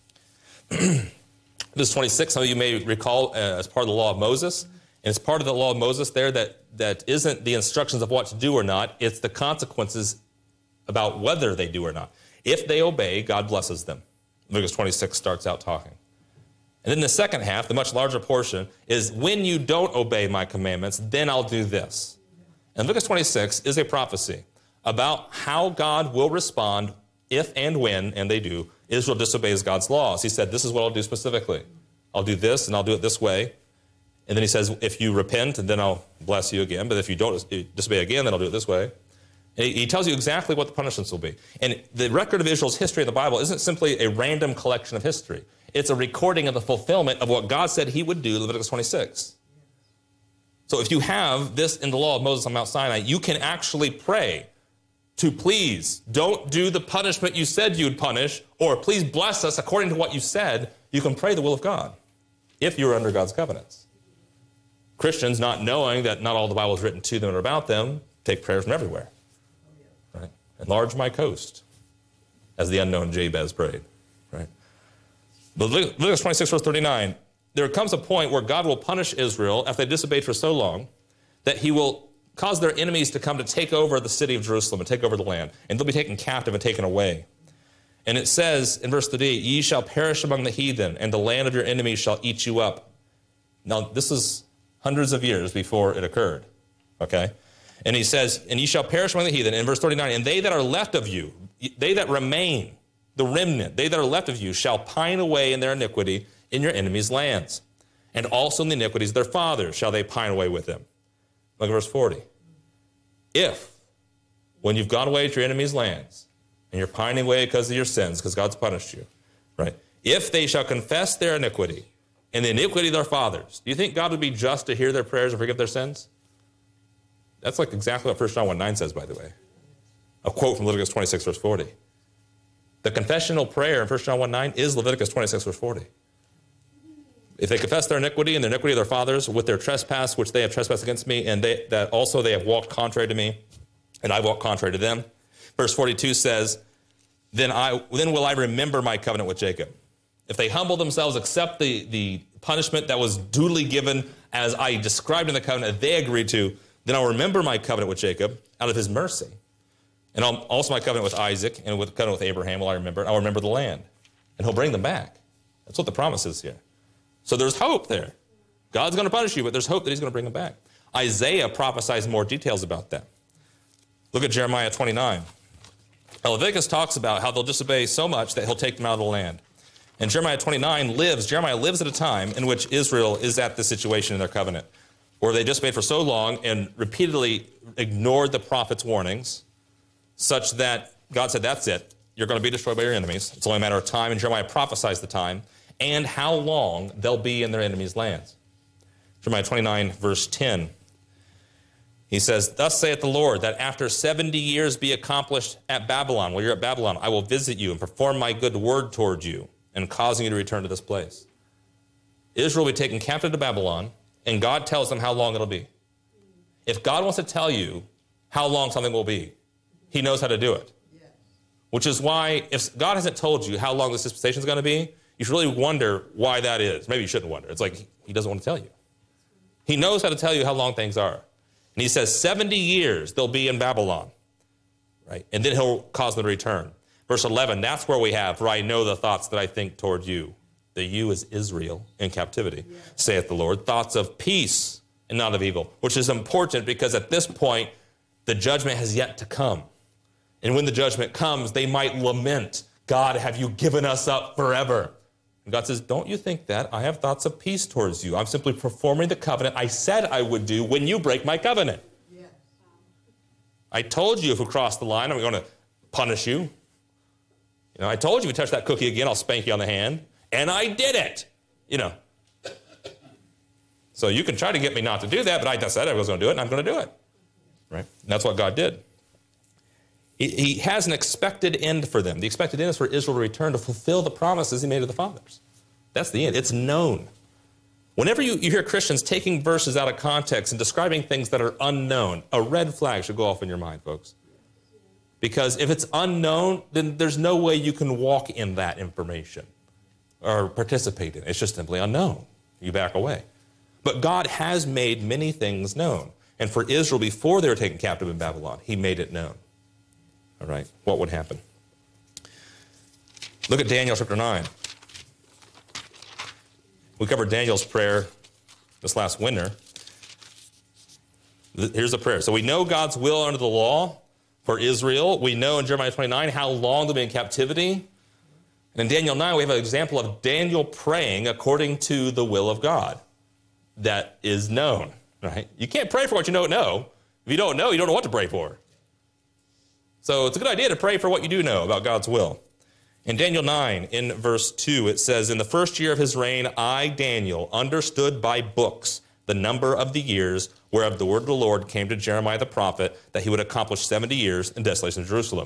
This 26, some of you may recall as part of the law of Moses. And it's part of the law of Moses there that isn't the instructions of what to do or not. It's the consequences about whether they do or not. If they obey, God blesses them. Leviticus 26 starts out talking. And then the second half, the much larger portion, is when you don't obey my commandments, then I'll do this. And Leviticus 26 is a prophecy about how God will respond if and when, and they do, Israel disobeys God's laws. He said, this is what I'll do specifically. I'll do this, and I'll do it this way. And then he says, if you repent, then I'll bless you again. But if you don't disobey again, then I'll do it this way. And he tells you exactly what the punishments will be. And the record of Israel's history in the Bible isn't simply a random collection of history. It's a recording of the fulfillment of what God said he would do, Leviticus 26. So if you have this in the law of Moses on Mount Sinai, you can actually pray to please don't do the punishment you said you'd punish, or please bless us according to what you said. You can pray the will of God if you're under God's covenants. Christians, not knowing that not all the Bible is written to them or about them, take prayers from everywhere. Right? Enlarge my coast, as the unknown Jabez prayed. Right? But Leviticus 26, verse 39, there comes a point where God will punish Israel after they disobeyed for so long that he will cause their enemies to come to take over the city of Jerusalem and take over the land. And they'll be taken captive and taken away. And it says in verse 38, ye shall perish among the heathen, and the land of your enemies shall eat you up. Now, this is hundreds of years before it occurred, okay? And he says, and ye shall perish among the heathen, in verse 39, and they that are left of you, they that remain, the remnant, they that are left of you, shall pine away in their iniquity in your enemies' lands. And also in the iniquities of their fathers shall they pine away with them. Look at verse 40. If, when you've gone away to your enemies' lands, and you're pining away because of your sins, because God's punished you, right? If they shall confess their iniquity, and the iniquity of their fathers, do you think God would be just to hear their prayers and forgive their sins? That's like exactly what 1 John 1:9 says, by the way. A quote from Leviticus 26, verse 40. The confessional prayer in 1 John 1:9 is Leviticus 26, verse 40. If they confess their iniquity and the iniquity of their fathers with their trespass, which they have trespassed against me, and that also they have walked contrary to me, and I walked contrary to them. Verse 42 says, then will I remember my covenant with Jacob. If they humble themselves, accept the punishment that was duly given as I described in the covenant that they agreed to, then I'll remember my covenant with Jacob out of his mercy. And also my covenant with Isaac and with covenant with Abraham will I remember. And I'll remember the land. And he'll bring them back. That's what the promise is here. So there's hope there. God's going to punish you, but there's hope that he's going to bring them back. Isaiah prophesies more details about that. Look at Jeremiah 29. Now, Leviticus talks about how they'll disobey so much that he'll take them out of the land. And Jeremiah 29 Jeremiah lives at a time in which Israel is at this situation in their covenant, where they disobeyed for so long and repeatedly ignored the prophet's warnings, such that God said, that's it. You're going to be destroyed by your enemies. It's only a matter of time. And Jeremiah prophesies the time and how long they'll be in their enemies' lands. Jeremiah 29, verse 10. He says, thus saith the Lord, that after 70 years be accomplished at Babylon, while you're at Babylon, I will visit you and perform my good word toward you and causing you to return to this place. Israel will be taken captive to Babylon, and God tells them how long it'll be. If God wants to tell you how long something will be, he knows how to do it. Yes. Which is why, if God hasn't told you how long this dispensation is going to be, you should really wonder why that is. Maybe you shouldn't wonder. It's like he doesn't want to tell you. He knows how to tell you how long things are. And he says 70 years they'll be in Babylon, right? And then he'll cause them to return. Verse 11, that's where we have, for I know the thoughts that I think toward you. The you is Israel in captivity, saith the Lord. Thoughts of peace and not of evil, which is important because at this point, the judgment has yet to come. And when the judgment comes, they might lament, God, have you given us up forever? And God says, don't you think that? I have thoughts of peace towards you. I'm simply performing the covenant I said I would do when you break my covenant. Yes. I told you if we cross the line, I'm going to punish you. I told you if you touch that cookie again, I'll spank you on the hand. And I did it. So you can try to get me not to do that, but I said I was going to do it, and I'm going to do it. Right? And that's what God did. He has an expected end for them. The expected end is for Israel to return to fulfill the promises he made to the fathers. That's the end. It's known. Whenever you hear Christians taking verses out of context and describing things that are unknown, a red flag should go off in your mind, folks. Because if it's unknown, then there's no way you can walk in that information or participate in it. It's just simply unknown. You back away. But God has made many things known. And for Israel, before they were taken captive in Babylon, he made it known. All right, what would happen? Look at Daniel chapter 9. We covered Daniel's prayer this last winter. Here's the prayer. So we know God's will under the law for Israel. We know in Jeremiah 29 how long they'll be in captivity. And in Daniel 9, we have an example of Daniel praying according to the will of God that is known. Right? You can't pray for what you don't know. If you don't know what to pray for. So it's a good idea to pray for what you do know about God's will. In Daniel 9, in verse 2, it says, in the first year of his reign, I, Daniel, understood by books the number of the years whereof the word of the Lord came to Jeremiah the prophet, that he would accomplish 70 years in desolation of Jerusalem.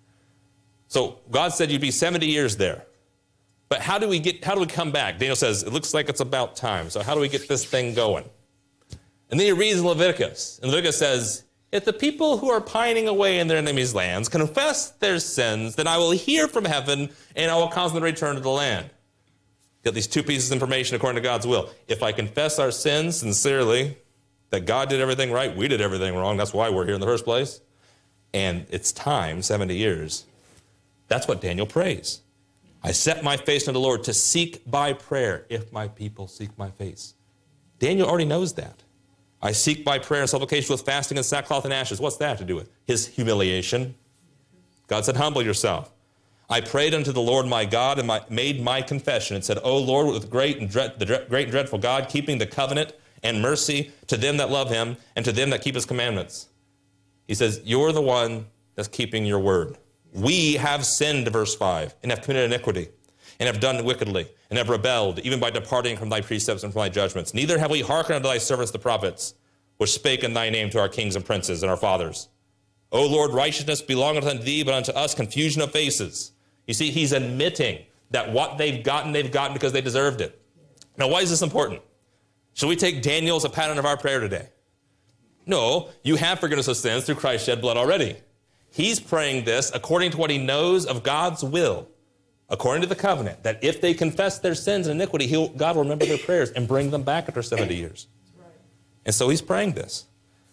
So God said you'd be 70 years there. But how do we come back? Daniel says, it looks like it's about time. So how do we get this thing going? And then he reads Leviticus. And Leviticus says, if the people who are pining away in their enemies' lands confess their sins, then I will hear from heaven, and I will cause them to return to the land. Get these two pieces of information according to God's will. If I confess our sins sincerely, that God did everything right, we did everything wrong, that's why we're here in the first place, and it's time, 70 years, that's what Daniel prays. I set my face unto the Lord to seek by prayer, if my people seek my face. Daniel already knows that. I seek by prayer and supplication with fasting and sackcloth and ashes. What's that have to do with? His humiliation. God said, humble yourself. I prayed unto the Lord my God and made my confession and said, O Lord, with great and dreadful God, keeping the covenant and mercy to them that love him and to them that keep his commandments. He says, you're the one that's keeping your word. We have sinned, verse 5, and have committed iniquity, and have done wickedly, and have rebelled, even by departing from thy precepts and from thy judgments. Neither have we hearkened unto thy servants the prophets, which spake in thy name to our kings and princes and our fathers. O Lord, righteousness belongeth unto thee, but unto us confusion of faces. You see, he's admitting that what they've gotten because they deserved it. Now, why is this important? Should we take Daniel as a pattern of our prayer today? No, you have forgiveness of sins through Christ's shed blood already. He's praying this according to what he knows of God's will, according to the covenant, that if they confess their sins and iniquity, God will remember their prayers and bring them back after 70 years. Right. And so he's praying this.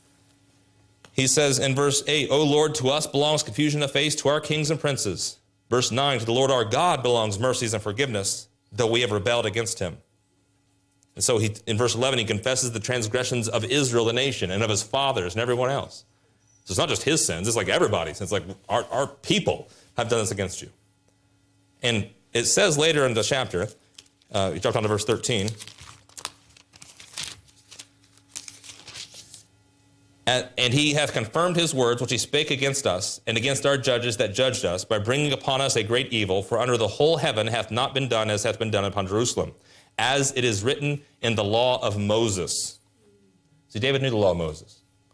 He says in verse 8, O Lord, to us belongs confusion of face, to our kings and princes. Verse 9, to the Lord our God belongs mercies and forgiveness, though we have rebelled against him. And so in verse 11, he confesses the transgressions of Israel, the nation, and of his fathers and everyone else. So it's not just his sins, it's like everybody's. It's like our people have done this against you. And it says later in the chapter, you jump down to verse 13, and he hath confirmed his words which he spake against us and against our judges that judged us, by bringing upon us a great evil, for under the whole heaven hath not been done as hath been done upon Jerusalem, as it is written in the law of Moses. See, David knew the law of Moses.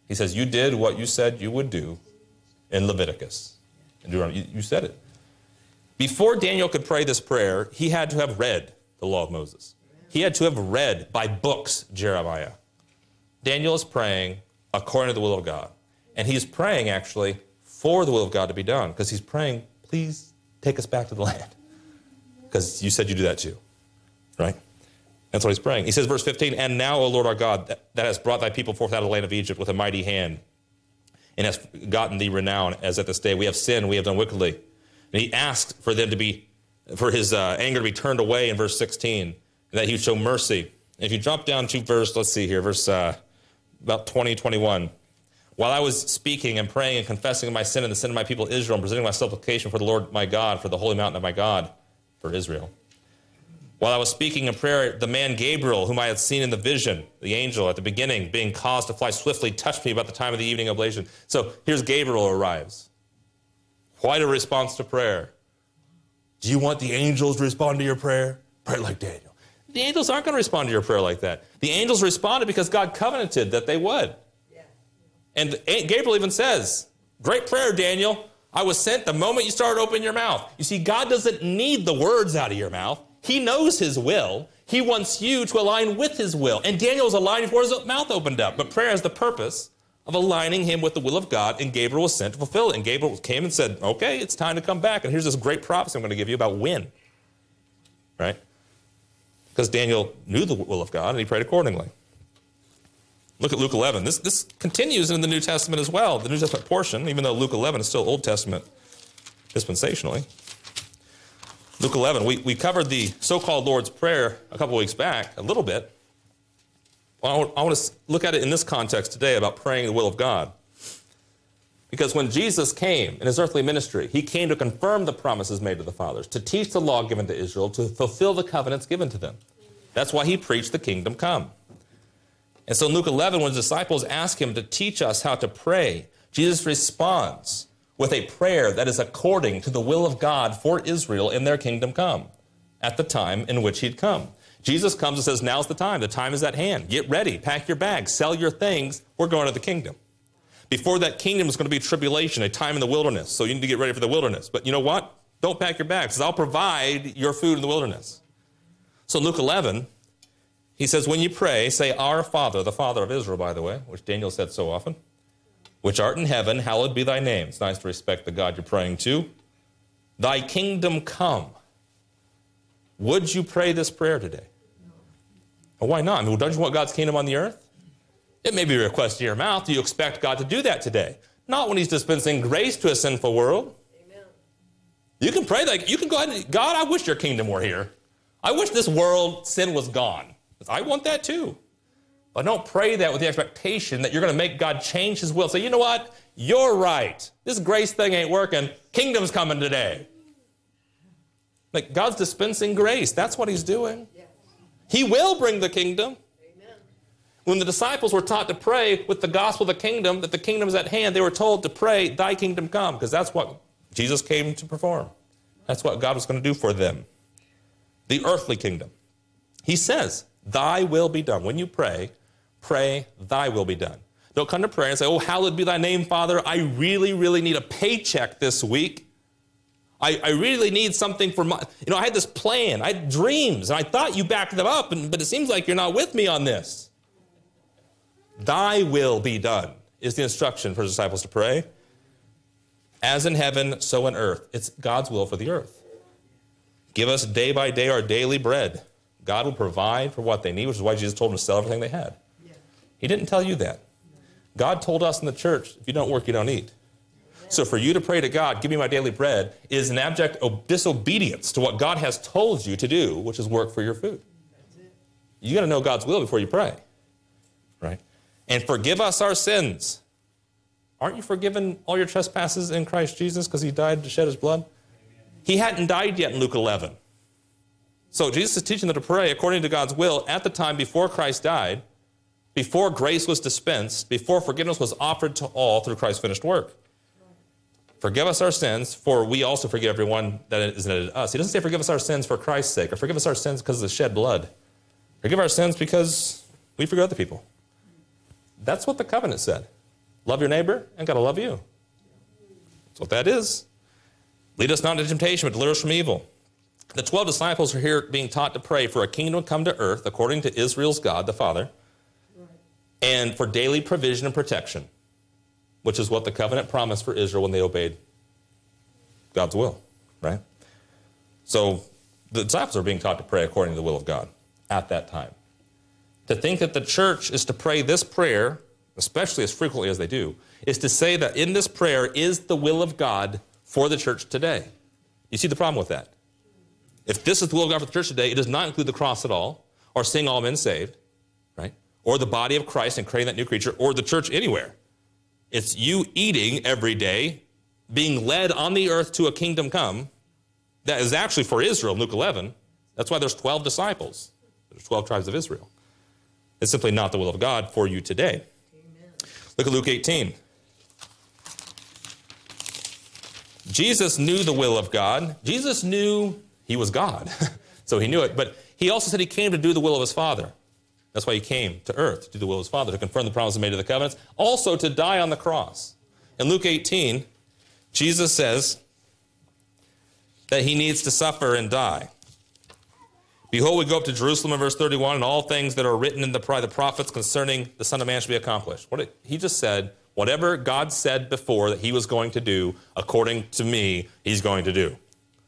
He says, you did what you said you would do in Leviticus. And Deuteronomy, you said it. Before Daniel could pray this prayer, he had to have read the law of Moses. He had to have read by books Jeremiah. Daniel is praying according to the will of God. And he's praying, actually, for the will of God to be done. Because he's praying, please take us back to the land. Because you said you'd do that too. Right? That's what he's praying. He says, verse 15, and now, O Lord our God, that has brought thy people forth out of the land of Egypt with a mighty hand, and has gotten thee renown, as at this day we have sinned, we have done wickedly. And he asked for them to be, for his anger to be turned away in verse 16, and that he would show mercy. And if you drop down to verse, let's see here, verse about 20, 21. While I was speaking and praying and confessing my sin and the sin of my people Israel, and presenting my supplication for the Lord my God, for the holy mountain of my God, for Israel. While I was speaking in prayer, the man Gabriel, whom I had seen in the vision, the angel at the beginning, being caused to fly swiftly, touched me about the time of the evening oblation. So here's Gabriel arrives. Quite a response to prayer. Do you want the angels to respond to your prayer? Pray like Daniel. The angels aren't going to respond to your prayer like that. The angels responded because God covenanted that they would. Yeah. And Gabriel even says, great prayer, Daniel. I was sent the moment you started opening your mouth. You see, God doesn't need the words out of your mouth. He knows his will. He wants you to align with his will. And Daniel was aligned before his mouth opened up. But prayer has the purpose of aligning him with the will of God, and Gabriel was sent to fulfill it. And Gabriel came and said, okay, it's time to come back. And here's this great prophecy I'm going to give you about when. Right? Because Daniel knew the will of God, and he prayed accordingly. Look at Luke 11. This continues in the New Testament as well, the New Testament portion, even though Luke 11 is still Old Testament dispensationally. Luke 11, we covered the so-called Lord's Prayer a couple weeks back, a little bit. Well, I want to look at it in this context today about praying the will of God. Because when Jesus came in his earthly ministry, he came to confirm the promises made to the fathers, to teach the law given to Israel, to fulfill the covenants given to them. That's why he preached the kingdom come. And so in Luke 11, when his disciples ask him to teach us how to pray, Jesus responds with a prayer that is according to the will of God for Israel in their kingdom come, at the time in which he'd come. Jesus comes and says, now's the time is at hand. Get ready, pack your bags, sell your things, we're going to the kingdom. Before that kingdom is going to be tribulation, a time in the wilderness, so you need to get ready for the wilderness. But you know what? Don't pack your bags, because I'll provide your food in the wilderness. So Luke 11, he says, when you pray, say, Our Father, the Father of Israel, by the way, which Daniel said so often, which art in heaven, hallowed be thy name. It's nice to respect the God you're praying to. Thy kingdom come. Would you pray this prayer today? No. Well, why not? I mean, don't you want God's kingdom on the earth? It may be a request to your mouth. Do you expect God to do that today? Not when he's dispensing grace to a sinful world. Amen. You can pray like, you can go ahead and, God, I wish your kingdom were here. I wish this world, sin was gone. I want that too. But don't pray that with the expectation that you're going to make God change his will. Say, you know what? You're right. This grace thing ain't working. Kingdom's coming today. Like, God's dispensing grace. That's what he's doing. Yes. He will bring the kingdom. Amen. When the disciples were taught to pray with the gospel of the kingdom, that the kingdom is at hand, they were told to pray, thy kingdom come, because that's what Jesus came to perform. That's what God was going to do for them. The earthly kingdom. He says, thy will be done. When you pray, thy will be done. Don't come to prayer and say, oh, hallowed be thy name, Father. I really, really need a paycheck this week. I really need something for my, I had this plan. I had dreams, and I thought you backed them up, but it seems like you're not with me on this. Thy will be done is the instruction for his disciples to pray. As in heaven, so in earth. It's God's will for the earth. Give us day by day our daily bread. God will provide for what they need, which is why Jesus told them to sell everything they had. Yeah. He didn't tell you that. God told us in the church, if you don't work, you don't eat. So for you to pray to God, give me my daily bread, is an abject disobedience to what God has told you to do, which is work for your food. You got to know God's will before you pray, right? And forgive us our sins. Aren't you forgiven all your trespasses in Christ Jesus because he died to shed his blood? He hadn't died yet in Luke 11. So Jesus is teaching them to pray according to God's will at the time before Christ died, before grace was dispensed, before forgiveness was offered to all through Christ's finished work. Forgive us our sins, for we also forgive everyone that is indebted to us. He doesn't say forgive us our sins for Christ's sake, or forgive us our sins because of the shed blood. Forgive our sins because we forgive other people. That's what the covenant said. Love your neighbor and got to love you. That's what that is. Lead us not into temptation, but deliver us from evil. The 12 disciples are here being taught to pray for a kingdom to come to earth according to Israel's God, the Father, and for daily provision and protection, which is what the covenant promised for Israel when they obeyed God's will, right? So the disciples are being taught to pray according to the will of God at that time. To think that the church is to pray this prayer, especially as frequently as they do, is to say that in this prayer is the will of God for the church today. You see the problem with that? If this is the will of God for the church today, it does not include the cross at all, or seeing all men saved, right? Or the body of Christ and creating that new creature, or the church anywhere. It's you eating every day, being led on the earth to a kingdom come that is actually for Israel, Luke 11. That's why there's 12 disciples. There's 12 tribes of Israel. It's simply not the will of God for you today. Amen. Look at Luke 18. Jesus knew the will of God. Jesus knew he was God, so he knew it. But he also said he came to do the will of his Father. That's why he came to earth, to do the will of his Father, to confirm the promises made to the covenants, also to die on the cross. In Luke 18, Jesus says that he needs to suffer and die. Behold, we go up to Jerusalem in verse 31, and all things that are written in the prophets concerning the Son of Man should be accomplished. He just said, whatever God said before that he was going to do, according to me, he's going to do.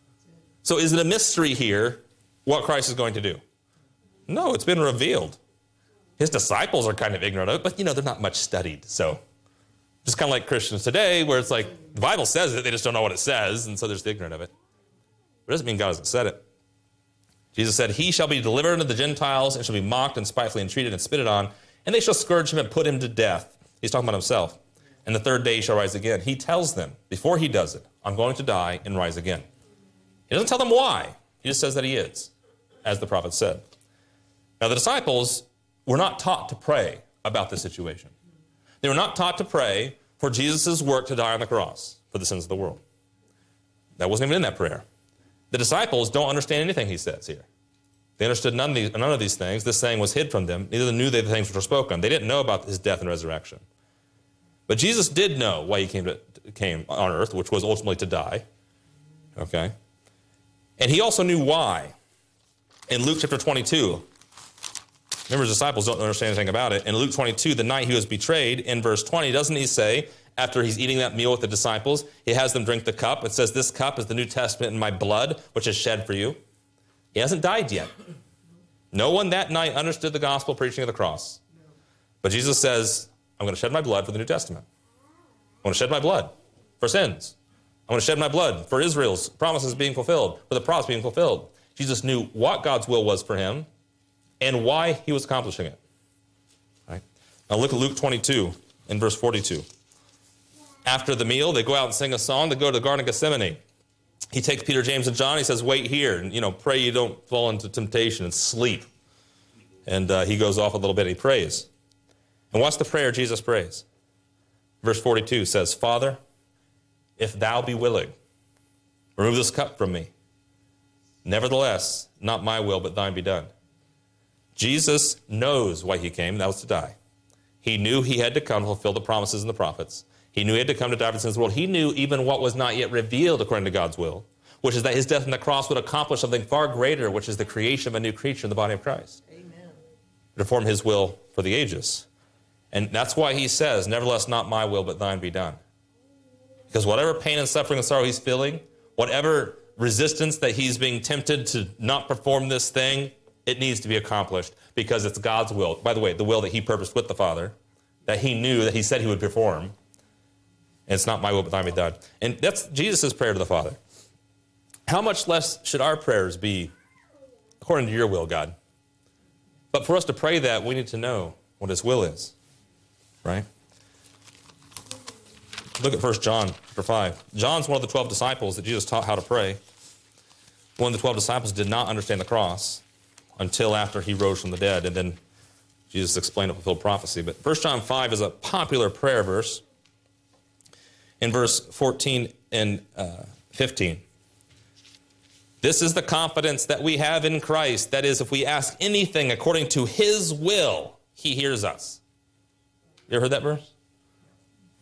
So is it a mystery here what Christ is going to do? No, it's been revealed. His disciples are kind of ignorant of it, but they're not much studied. So just kind of like Christians today, where it's like the Bible says it, they just don't know what it says, and so they're just ignorant of it. But it doesn't mean God hasn't said it. Jesus said, he shall be delivered unto the Gentiles and shall be mocked and spitefully entreated and spitted on, and they shall scourge him and put him to death. He's talking about himself. And the third day he shall rise again. He tells them, before he does it, I'm going to die and rise again. He doesn't tell them why. He just says that he is, as the prophet said. Now the disciples were not taught to pray about this situation. They were not taught to pray for Jesus' work to die on the cross for the sins of the world. That wasn't even in that prayer. The disciples don't understand anything he says here. They understood none of these things. This saying was hid from them. Neither knew they the things which were spoken. They didn't know about his death and resurrection. But Jesus did know why he came on earth, which was ultimately to die. Okay? And he also knew why. In Luke chapter 22, remember his disciples don't understand anything about it. In Luke 22, the night he was betrayed, in verse 20, doesn't he say, after he's eating that meal with the disciples, he has them drink the cup. It says, this cup is the New Testament in my blood, which is shed for you. He hasn't died yet. No one that night understood the gospel preaching of the cross. But Jesus says, I'm going to shed my blood for the New Testament. I'm going to shed my blood for sins. I'm going to shed my blood for Israel's promises being fulfilled, for the promise being fulfilled. Jesus knew what God's will was for him and why he was accomplishing it. Right? Now look at Luke 22 in verse 42. After the meal, they go out and sing a song. They go to the Garden of Gethsemane. He takes Peter, James, and John. He says, wait here and, pray you don't fall into temptation and sleep. And he goes off a little bit. He prays. And what's the prayer Jesus prays? Verse 42 says, Father, if thou be willing, remove this cup from me. Nevertheless, not my will, but thine be done. Jesus knows why he came. That was to die. He knew he had to come to fulfill the promises in the prophets. He knew he had to come to die for the sins of the world. He knew even what was not yet revealed according to God's will, which is that his death on the cross would accomplish something far greater, which is the creation of a new creature in the body of Christ. Amen. To perform his will for the ages. And that's why he says, nevertheless, not my will, but thine be done. Because whatever pain and suffering and sorrow he's feeling, whatever resistance that he's being tempted to not perform this thing, it needs to be accomplished because it's God's will. By the way, the will that he purposed with the Father, that he knew, that he said he would perform. And it's not my will, but thine be done. And that's Jesus' prayer to the Father. How much less should our prayers be according to your will, God? But for us to pray that, we need to know what his will is. Right? Look at 1 John chapter 5. John's one of the 12 disciples that Jesus taught how to pray. One of the 12 disciples did not understand the cross until after he rose from the dead, and then Jesus explained a fulfilled prophecy. But 1 John 5 is a popular prayer verse. In verse 14 and 15. This is the confidence that we have in Christ. That is, if we ask anything according to his will, he hears us. You ever heard that verse?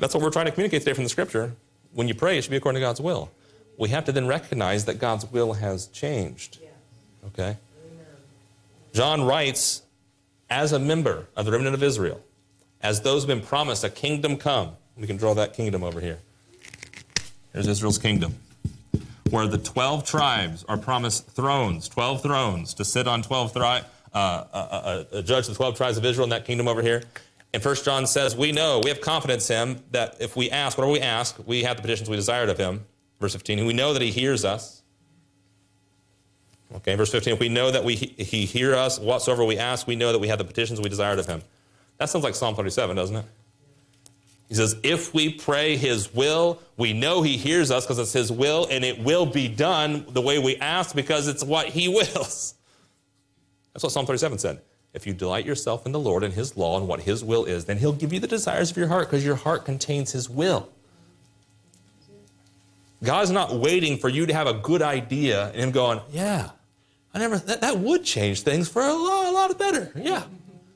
That's what we're trying to communicate today from the Scripture. When you pray, it should be according to God's will. We have to then recognize that God's will has changed. Okay? John writes, as a member of the remnant of Israel, as those who have been promised a kingdom come. We can draw that kingdom over here. Here's Israel's kingdom, where the 12 tribes are promised thrones, 12 thrones, to sit on 12 judge the 12 tribes of Israel in that kingdom over here. And 1 John says, we know, we have confidence in him, that if we ask, whatever we ask, we have the petitions we desired of him. Verse 15, and we know that he hears us. Okay, verse 15, if we know that he hears us, whatsoever we ask, we know that we have the petitions we desired of him. That sounds like Psalm 37, doesn't it? He says, if we pray his will, we know he hears us because it's his will, and it will be done the way we ask because it's what he wills. That's what Psalm 37 said. If you delight yourself in the Lord and his law and what his will is, then he'll give you the desires of your heart because your heart contains his will. God's not waiting for you to have a good idea and him going, yeah, that would change things for a lot better. Yeah.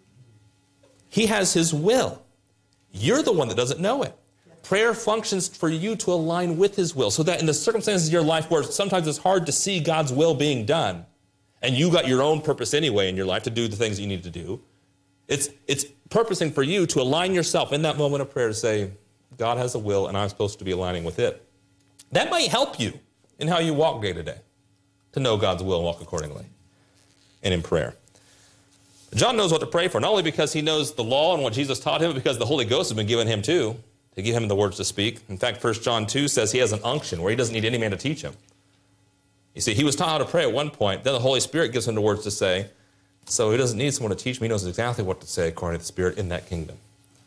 He has his will. You're the one that doesn't know it. Prayer functions for you to align with his will so that in the circumstances of your life where sometimes it's hard to see God's will being done, and you got your own purpose anyway in your life to do the things you need to do, it's purposing for you to align yourself in that moment of prayer to say, God has a will and I'm supposed to be aligning with it. That might help you in how you walk day to day, to know God's will and walk accordingly and in prayer. John knows what to pray for, not only because he knows the law and what Jesus taught him, but because the Holy Ghost has been given him too, to give him the words to speak. In fact, 1 John 2 says he has an unction where he doesn't need any man to teach him. You see, he was taught how to pray at one point, then the Holy Spirit gives him the words to say, so he doesn't need someone to teach him. He knows exactly what to say according to the Spirit in that kingdom.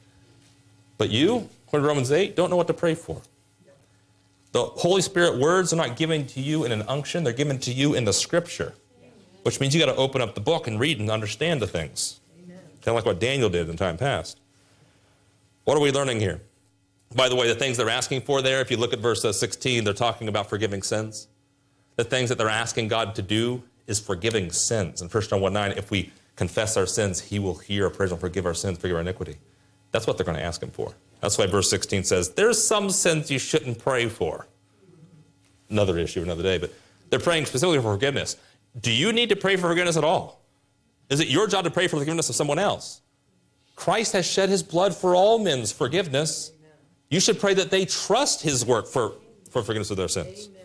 But you, according to Romans 8, don't know what to pray for. The Holy Spirit words are not given to you in an unction, they're given to you in the Scripture, which means you got to open up the book and read and understand the things. Amen. Kind of like what Daniel did in time past. What are we learning here? By the way, the things they're asking for there, if you look at verse 16, they're talking about forgiving sins. The things that they're asking God to do is forgiving sins. In 1 John 1:9, if we confess our sins, he will hear our prayers and forgive our sins, forgive our iniquity. That's what they're going to ask him for. That's why verse 16 says, there's some sins you shouldn't pray for. Another issue, another day, but they're praying specifically for forgiveness. Do you need to pray for forgiveness at all? Is it your job to pray for the forgiveness of someone else? Christ has shed his blood for all men's forgiveness. Amen. You should pray that they trust his work for forgiveness of their sins. Amen.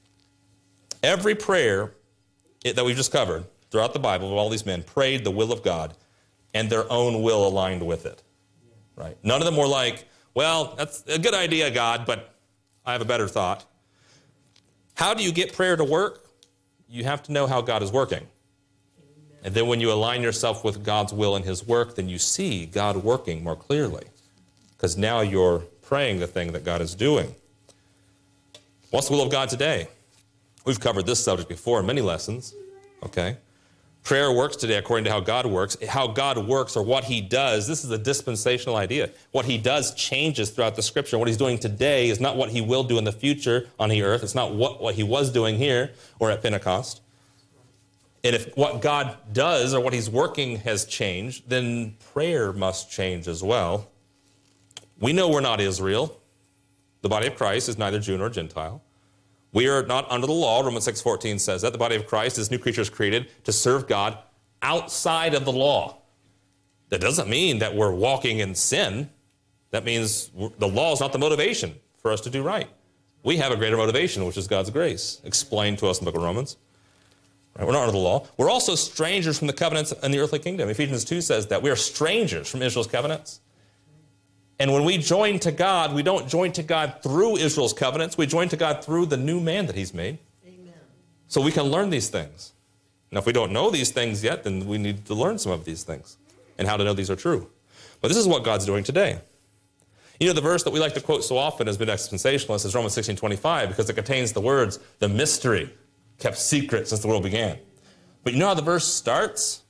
Every prayer that we've just covered throughout the Bible of all these men prayed the will of God and their own will aligned with it. Right? None of them were like, well, that's a good idea, God, but I have a better thought. How do you get prayer to work? You have to know how God is working. Amen. And then when you align yourself with God's will and his work, then you see God working more clearly. Because now you're praying the thing that God is doing. What's the will of God today? We've covered this subject before in many lessons. Okay? Prayer works today according to how God works. How God works or what he does, this is a dispensational idea. What he does changes throughout the Scripture. What he's doing today is not what he will do in the future on the earth. It's not what he was doing here or at Pentecost. And if what God does or what he's working has changed, then prayer must change as well. We know we're not Israel. The body of Christ is neither Jew nor Gentile. We are not under the law. Romans 6:14 says that. The body of Christ is new creatures created to serve God outside of the law. That doesn't mean that we're walking in sin. That means the law is not the motivation for us to do right. We have a greater motivation, which is God's grace, explained to us in the book of Romans. Right? We're not under the law. We're also strangers from the covenants in the earthly kingdom. Ephesians 2 says that. We are strangers from Israel's covenants. And when we join to God, we don't join to God through Israel's covenants. We join to God through the new man that he's made. Amen. So we can learn these things. Now, if we don't know these things yet, then we need to learn some of these things and how to know these are true. But this is what God's doing today. You know, the verse that we like to quote so often has been dispensationalist is Romans 16:25 because it contains the words, the mystery kept secret since the world began. But you know how the verse starts?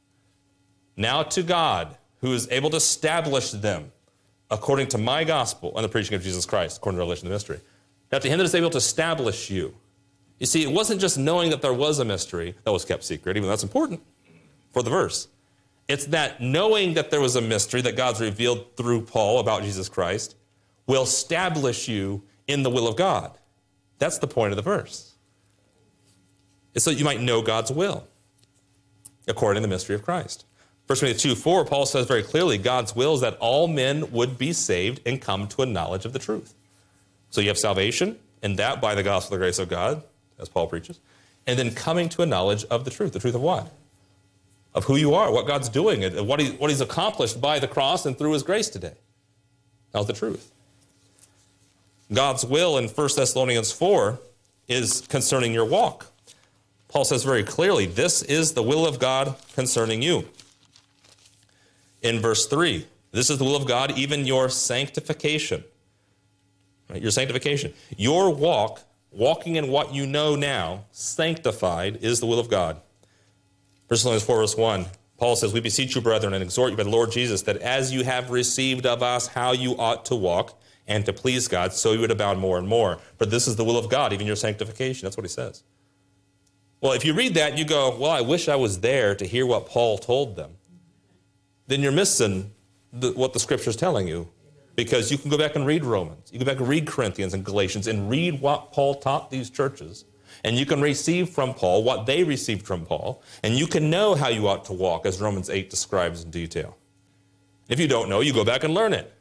Now to God, who is able to establish them according to my gospel and the preaching of Jesus Christ, according to Revelation of the mystery. Now to him that is able to establish you. You see, it wasn't just knowing that there was a mystery that was kept secret, even though that's important for the verse. It's that knowing that there was a mystery that God's revealed through Paul about Jesus Christ will establish you in the will of God. That's the point of the verse. It's so you might know God's will according to the mystery of Christ. 1 Timothy 2:4, Paul says very clearly, God's will is that all men would be saved and come to a knowledge of the truth. So you have salvation, and that by the gospel of the grace of God, as Paul preaches, and then coming to a knowledge of the truth. The truth of what? Of who you are, what God's doing, and what he's accomplished by the cross and through his grace today. That's the truth. God's will in 1 Thessalonians 4 is concerning your walk. Paul says very clearly, this is the will of God concerning you. In verse 3, this is the will of God, even your sanctification. Right? Your sanctification. Your walking in what you know now, sanctified, is the will of God. 1 Thessalonians 4, verse 1, Paul says, we beseech you, brethren, and exhort you by the Lord Jesus, that as you have received of us how you ought to walk and to please God, so you would abound more and more. For this is the will of God, even your sanctification. That's what he says. Well, if you read that, you go, well, I wish I was there to hear what Paul told them. Then you're missing what the Scripture is telling you, because you can go back and read Romans. You can go back and read Corinthians and Galatians and read what Paul taught these churches. And you can receive from Paul what they received from Paul. And you can know how you ought to walk, as Romans 8 describes in detail. If you don't know, you go back and learn it.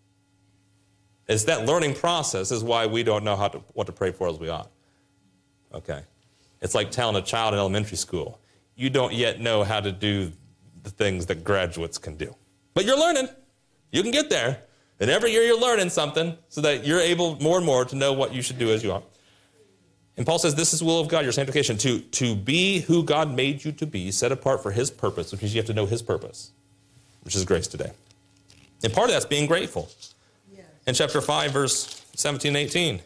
It's that learning process is why we don't know what to pray for as we ought. Okay. It's like telling a child in elementary school, you don't yet know how to do the things that graduates can do. But you're learning. You can get there. And every year you're learning something so that you're able more and more to know what you should do as you are. And Paul says this is the will of God, your sanctification, to be who God made you to be, set apart for his purpose, which means you have to know his purpose, which is grace today. And part of that's being grateful. Yes. In chapter 5, verse 17 and 18,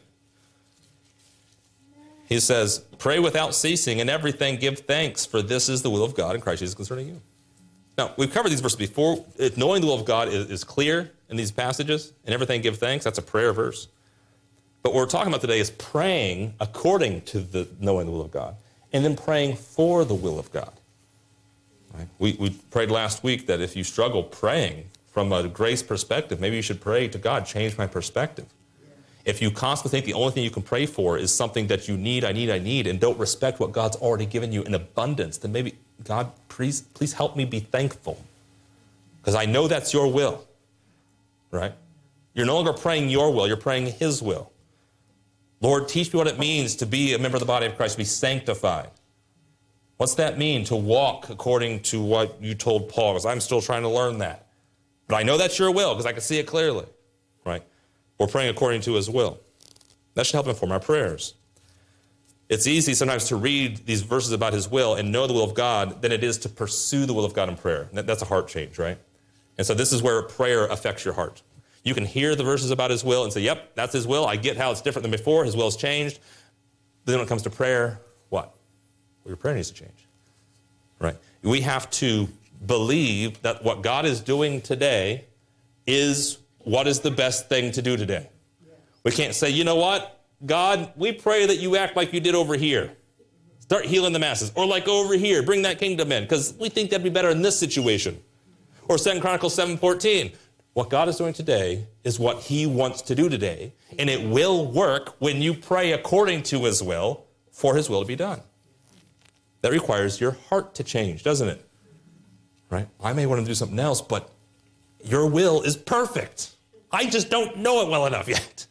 he says, pray without ceasing, and everything give thanks, for this is the will of God in Christ Jesus concerning you. Now, we've covered these verses before. Knowing the will of God is clear in these passages, and everything give thanks. That's a prayer verse. But what we're talking about today is praying according to the knowing the will of God, and then praying for the will of God. Right? We prayed last week that if you struggle praying from a grace perspective, maybe you should pray to God, change my perspective. If you constantly think the only thing you can pray for is something that you need, I need, and don't respect what God's already given you in abundance, then maybe, God, please help me be thankful, because I know that's your will, right? You're no longer praying your will, you're praying his will. Lord, teach me what it means to be a member of the body of Christ, to be sanctified. What's that mean, to walk according to what you told Paul? Because I'm still trying to learn that. But I know that's your will, because I can see it clearly, right? We're praying according to his will. That should help inform our prayers. It's easy sometimes to read these verses about his will and know the will of God than it is to pursue the will of God in prayer. That's a heart change, right? And so this is where prayer affects your heart. You can hear the verses about his will and say, yep, that's his will. I get how it's different than before. His will has changed. But then when it comes to prayer, what? Well, your prayer needs to change, right? We have to believe that what God is doing today is what is the best thing to do today. We can't say, you know what, God, we pray that you act like you did over here. Start healing the masses. Or like over here, bring that kingdom in, because we think that'd be better in this situation. Or 2 Chronicles 7:14. What God is doing today is what he wants to do today, and it will work when you pray according to his will for his will to be done. That requires your heart to change, doesn't it? Right? I may want to do something else, but your will is perfect. I just don't know it well enough yet.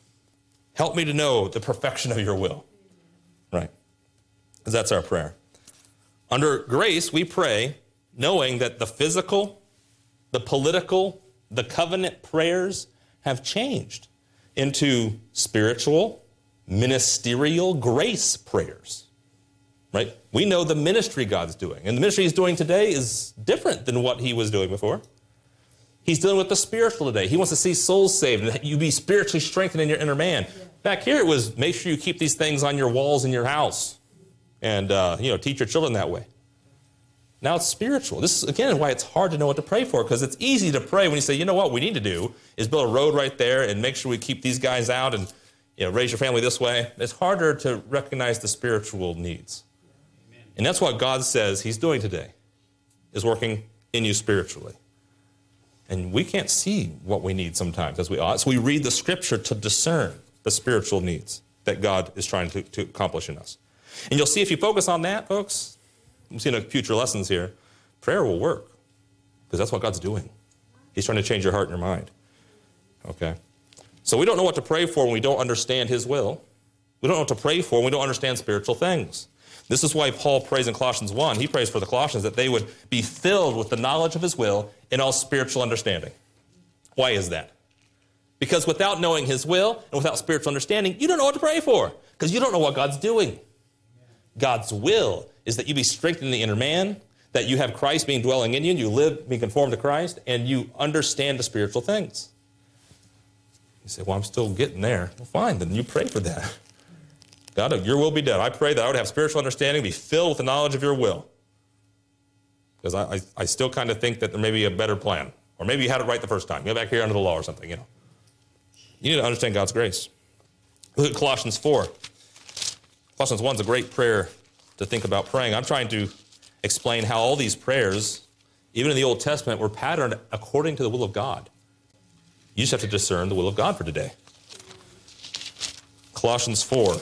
Help me to know the perfection of your will. Right? Because that's our prayer. Under grace, we pray knowing that the physical, the political, the covenant prayers have changed into spiritual, ministerial grace prayers. Right? We know the ministry God's doing. And the ministry he's doing today is different than what he was doing before. He's dealing with the spiritual today. He wants to see souls saved and that you be spiritually strengthened in your inner man. Yeah. Back here it was make sure you keep these things on your walls in your house and teach your children that way. Now it's spiritual. This is, again, why it's hard to know what to pray for, because it's easy to pray when you say, you know what we need to do is build a road right there and make sure we keep these guys out and raise your family this way. It's harder to recognize the spiritual needs. Amen. And that's what God says he's doing today, is working in you spiritually. And we can't see what we need sometimes as we ought. So we read the scripture to discern the spiritual needs that God is trying to accomplish in us. And you'll see if you focus on that, folks, we'll see in future lessons here, prayer will work because that's what God's doing. He's trying to change your heart and your mind. Okay? So we don't know what to pray for when we don't understand his will. We don't know what to pray for when we don't understand spiritual things. This is why Paul prays in Colossians 1. He prays for the Colossians that they would be filled with the knowledge of his will in all spiritual understanding. Why is that? Because without knowing his will and without spiritual understanding, you don't know what to pray for because you don't know what God's doing. God's will is that you be strengthened in the inner man, that you have Christ being dwelling in you, and you live being conformed to Christ, and you understand the spiritual things. You say, well, I'm still getting there. Well, fine, then you pray for that. God, your will be done. I pray that I would have spiritual understanding, be filled with the knowledge of your will. Because I still kind of think that there may be a better plan. Or maybe you had it right the first time. Go back here under the law or something, You need to understand God's grace. Look at Colossians 4. Colossians 1 is a great prayer to think about praying. I'm trying to explain how all these prayers, even in the Old Testament, were patterned according to the will of God. You just have to discern the will of God for today. Colossians 4.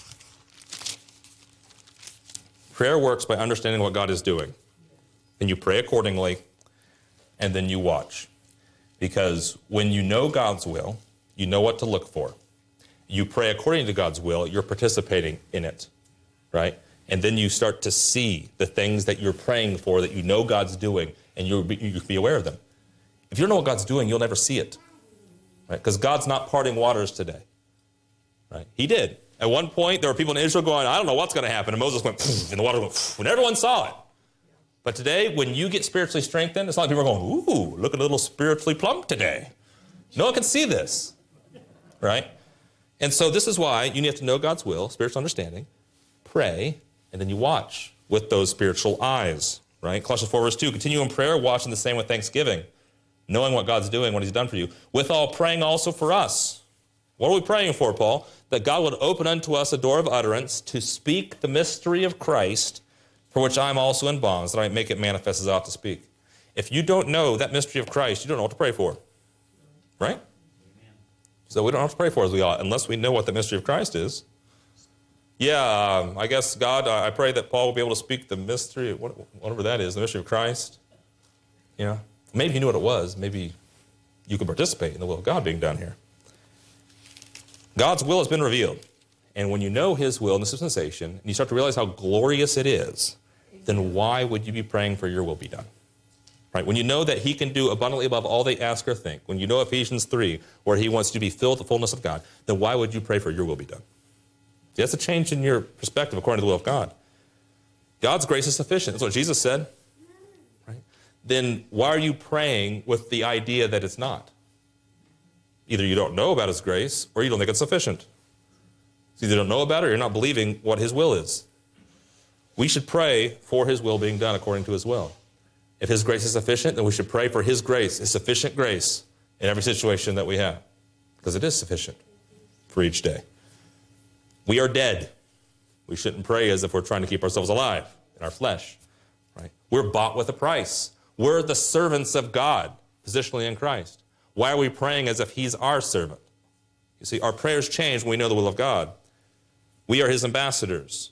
Prayer works by understanding what God is doing. And you pray accordingly, and then you watch. Because when you know God's will, you know what to look for. You pray according to God's will, you're participating in it, right? And then you start to see the things that you're praying for that you know God's doing, and you'll be aware of them. If you don't know what God's doing, you'll never see it, right? Because God's not parting waters today, right? He did. At one point, there were people in Israel going, I don't know what's going to happen. And Moses went, and the water went, and everyone saw it. But today, when you get spiritually strengthened, it's not like people are going, ooh, look at a little spiritually plump today. No one can see this, right? And so this is why you have to know God's will, spiritual understanding, pray, and then you watch with those spiritual eyes, right? Colossians 4 verse 2, continue in prayer, watching the same with thanksgiving, knowing what God's doing, what he's done for you, with all praying also for us. What are we praying for, Paul? That God would open unto us a door of utterance to speak the mystery of Christ, for which I am also in bonds, that I might make it manifest as I ought to speak. If you don't know that mystery of Christ, you don't know what to pray for, right? So we don't have to pray for as we ought, unless we know what the mystery of Christ is. Yeah, I guess, God, I pray that Paul will be able to speak the mystery, whatever that is, the mystery of Christ. Maybe you knew what it was. Maybe you can participate in the will of God being done here. God's will has been revealed. And when you know his will in the dispensation, and you start to realize how glorious it is, then why would you be praying for your will be done? Right? When you know that he can do abundantly above all they ask or think, when you know Ephesians 3, where he wants you to be filled with the fullness of God, then why would you pray for your will be done? See, that's a change in your perspective according to the will of God. God's grace is sufficient. That's what Jesus said. Right? Then why are you praying with the idea that it's not? Either you don't know about his grace, or you don't think it's sufficient. So either you don't know about it, or you're not believing what his will is. We should pray for his will being done according to his will. If his grace is sufficient, then we should pray for his grace, his sufficient grace, in every situation that we have. Because it is sufficient for each day. We are dead. We shouldn't pray as if we're trying to keep ourselves alive in our flesh. Right? We're bought with a price. We're the servants of God, positionally in Christ. Why are we praying as if he's our servant? You see, our prayers change when we know the will of God. We are his ambassadors.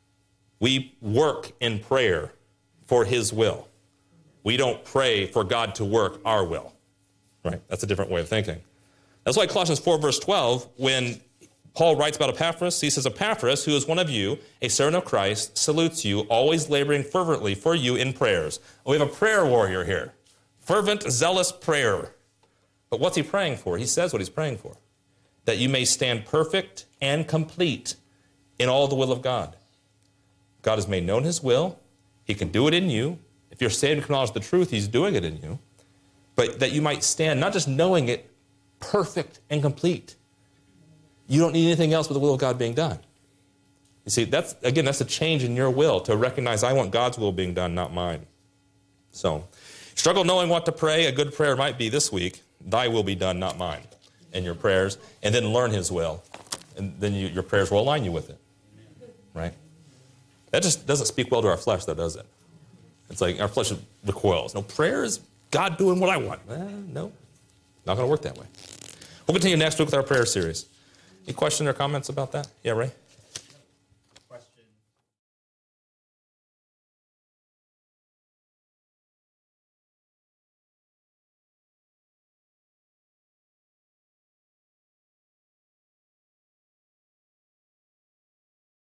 We work in prayer for his will. We don't pray for God to work our will. Right? That's a different way of thinking. That's why Colossians 4, verse 12, when Paul writes about Epaphras, he says, Epaphras, who is one of you, a servant of Christ, salutes you, always laboring fervently for you in prayers. We have a prayer warrior here. Fervent, zealous prayer. But what's he praying for? He says what he's praying for. That you may stand perfect and complete in all the will of God. God has made known his will. He can do it in you. If you're saved and acknowledge the truth, he's doing it in you. But that you might stand, not just knowing it, perfect and complete. You don't need anything else but the will of God being done. You see, that's a change in your will to recognize I want God's will being done, not mine. So, struggle knowing what to pray. A good prayer might be this week, thy will be done, not mine, in your prayers, and then learn his will. And then your prayers will align you with it. Right? That just doesn't speak well to our flesh, though, does it? It's like our flesh recoils. No, prayer is God doing what I want. No, not going to work that way. We'll continue next week with our prayer series. Any questions or comments about that? Yeah, Ray?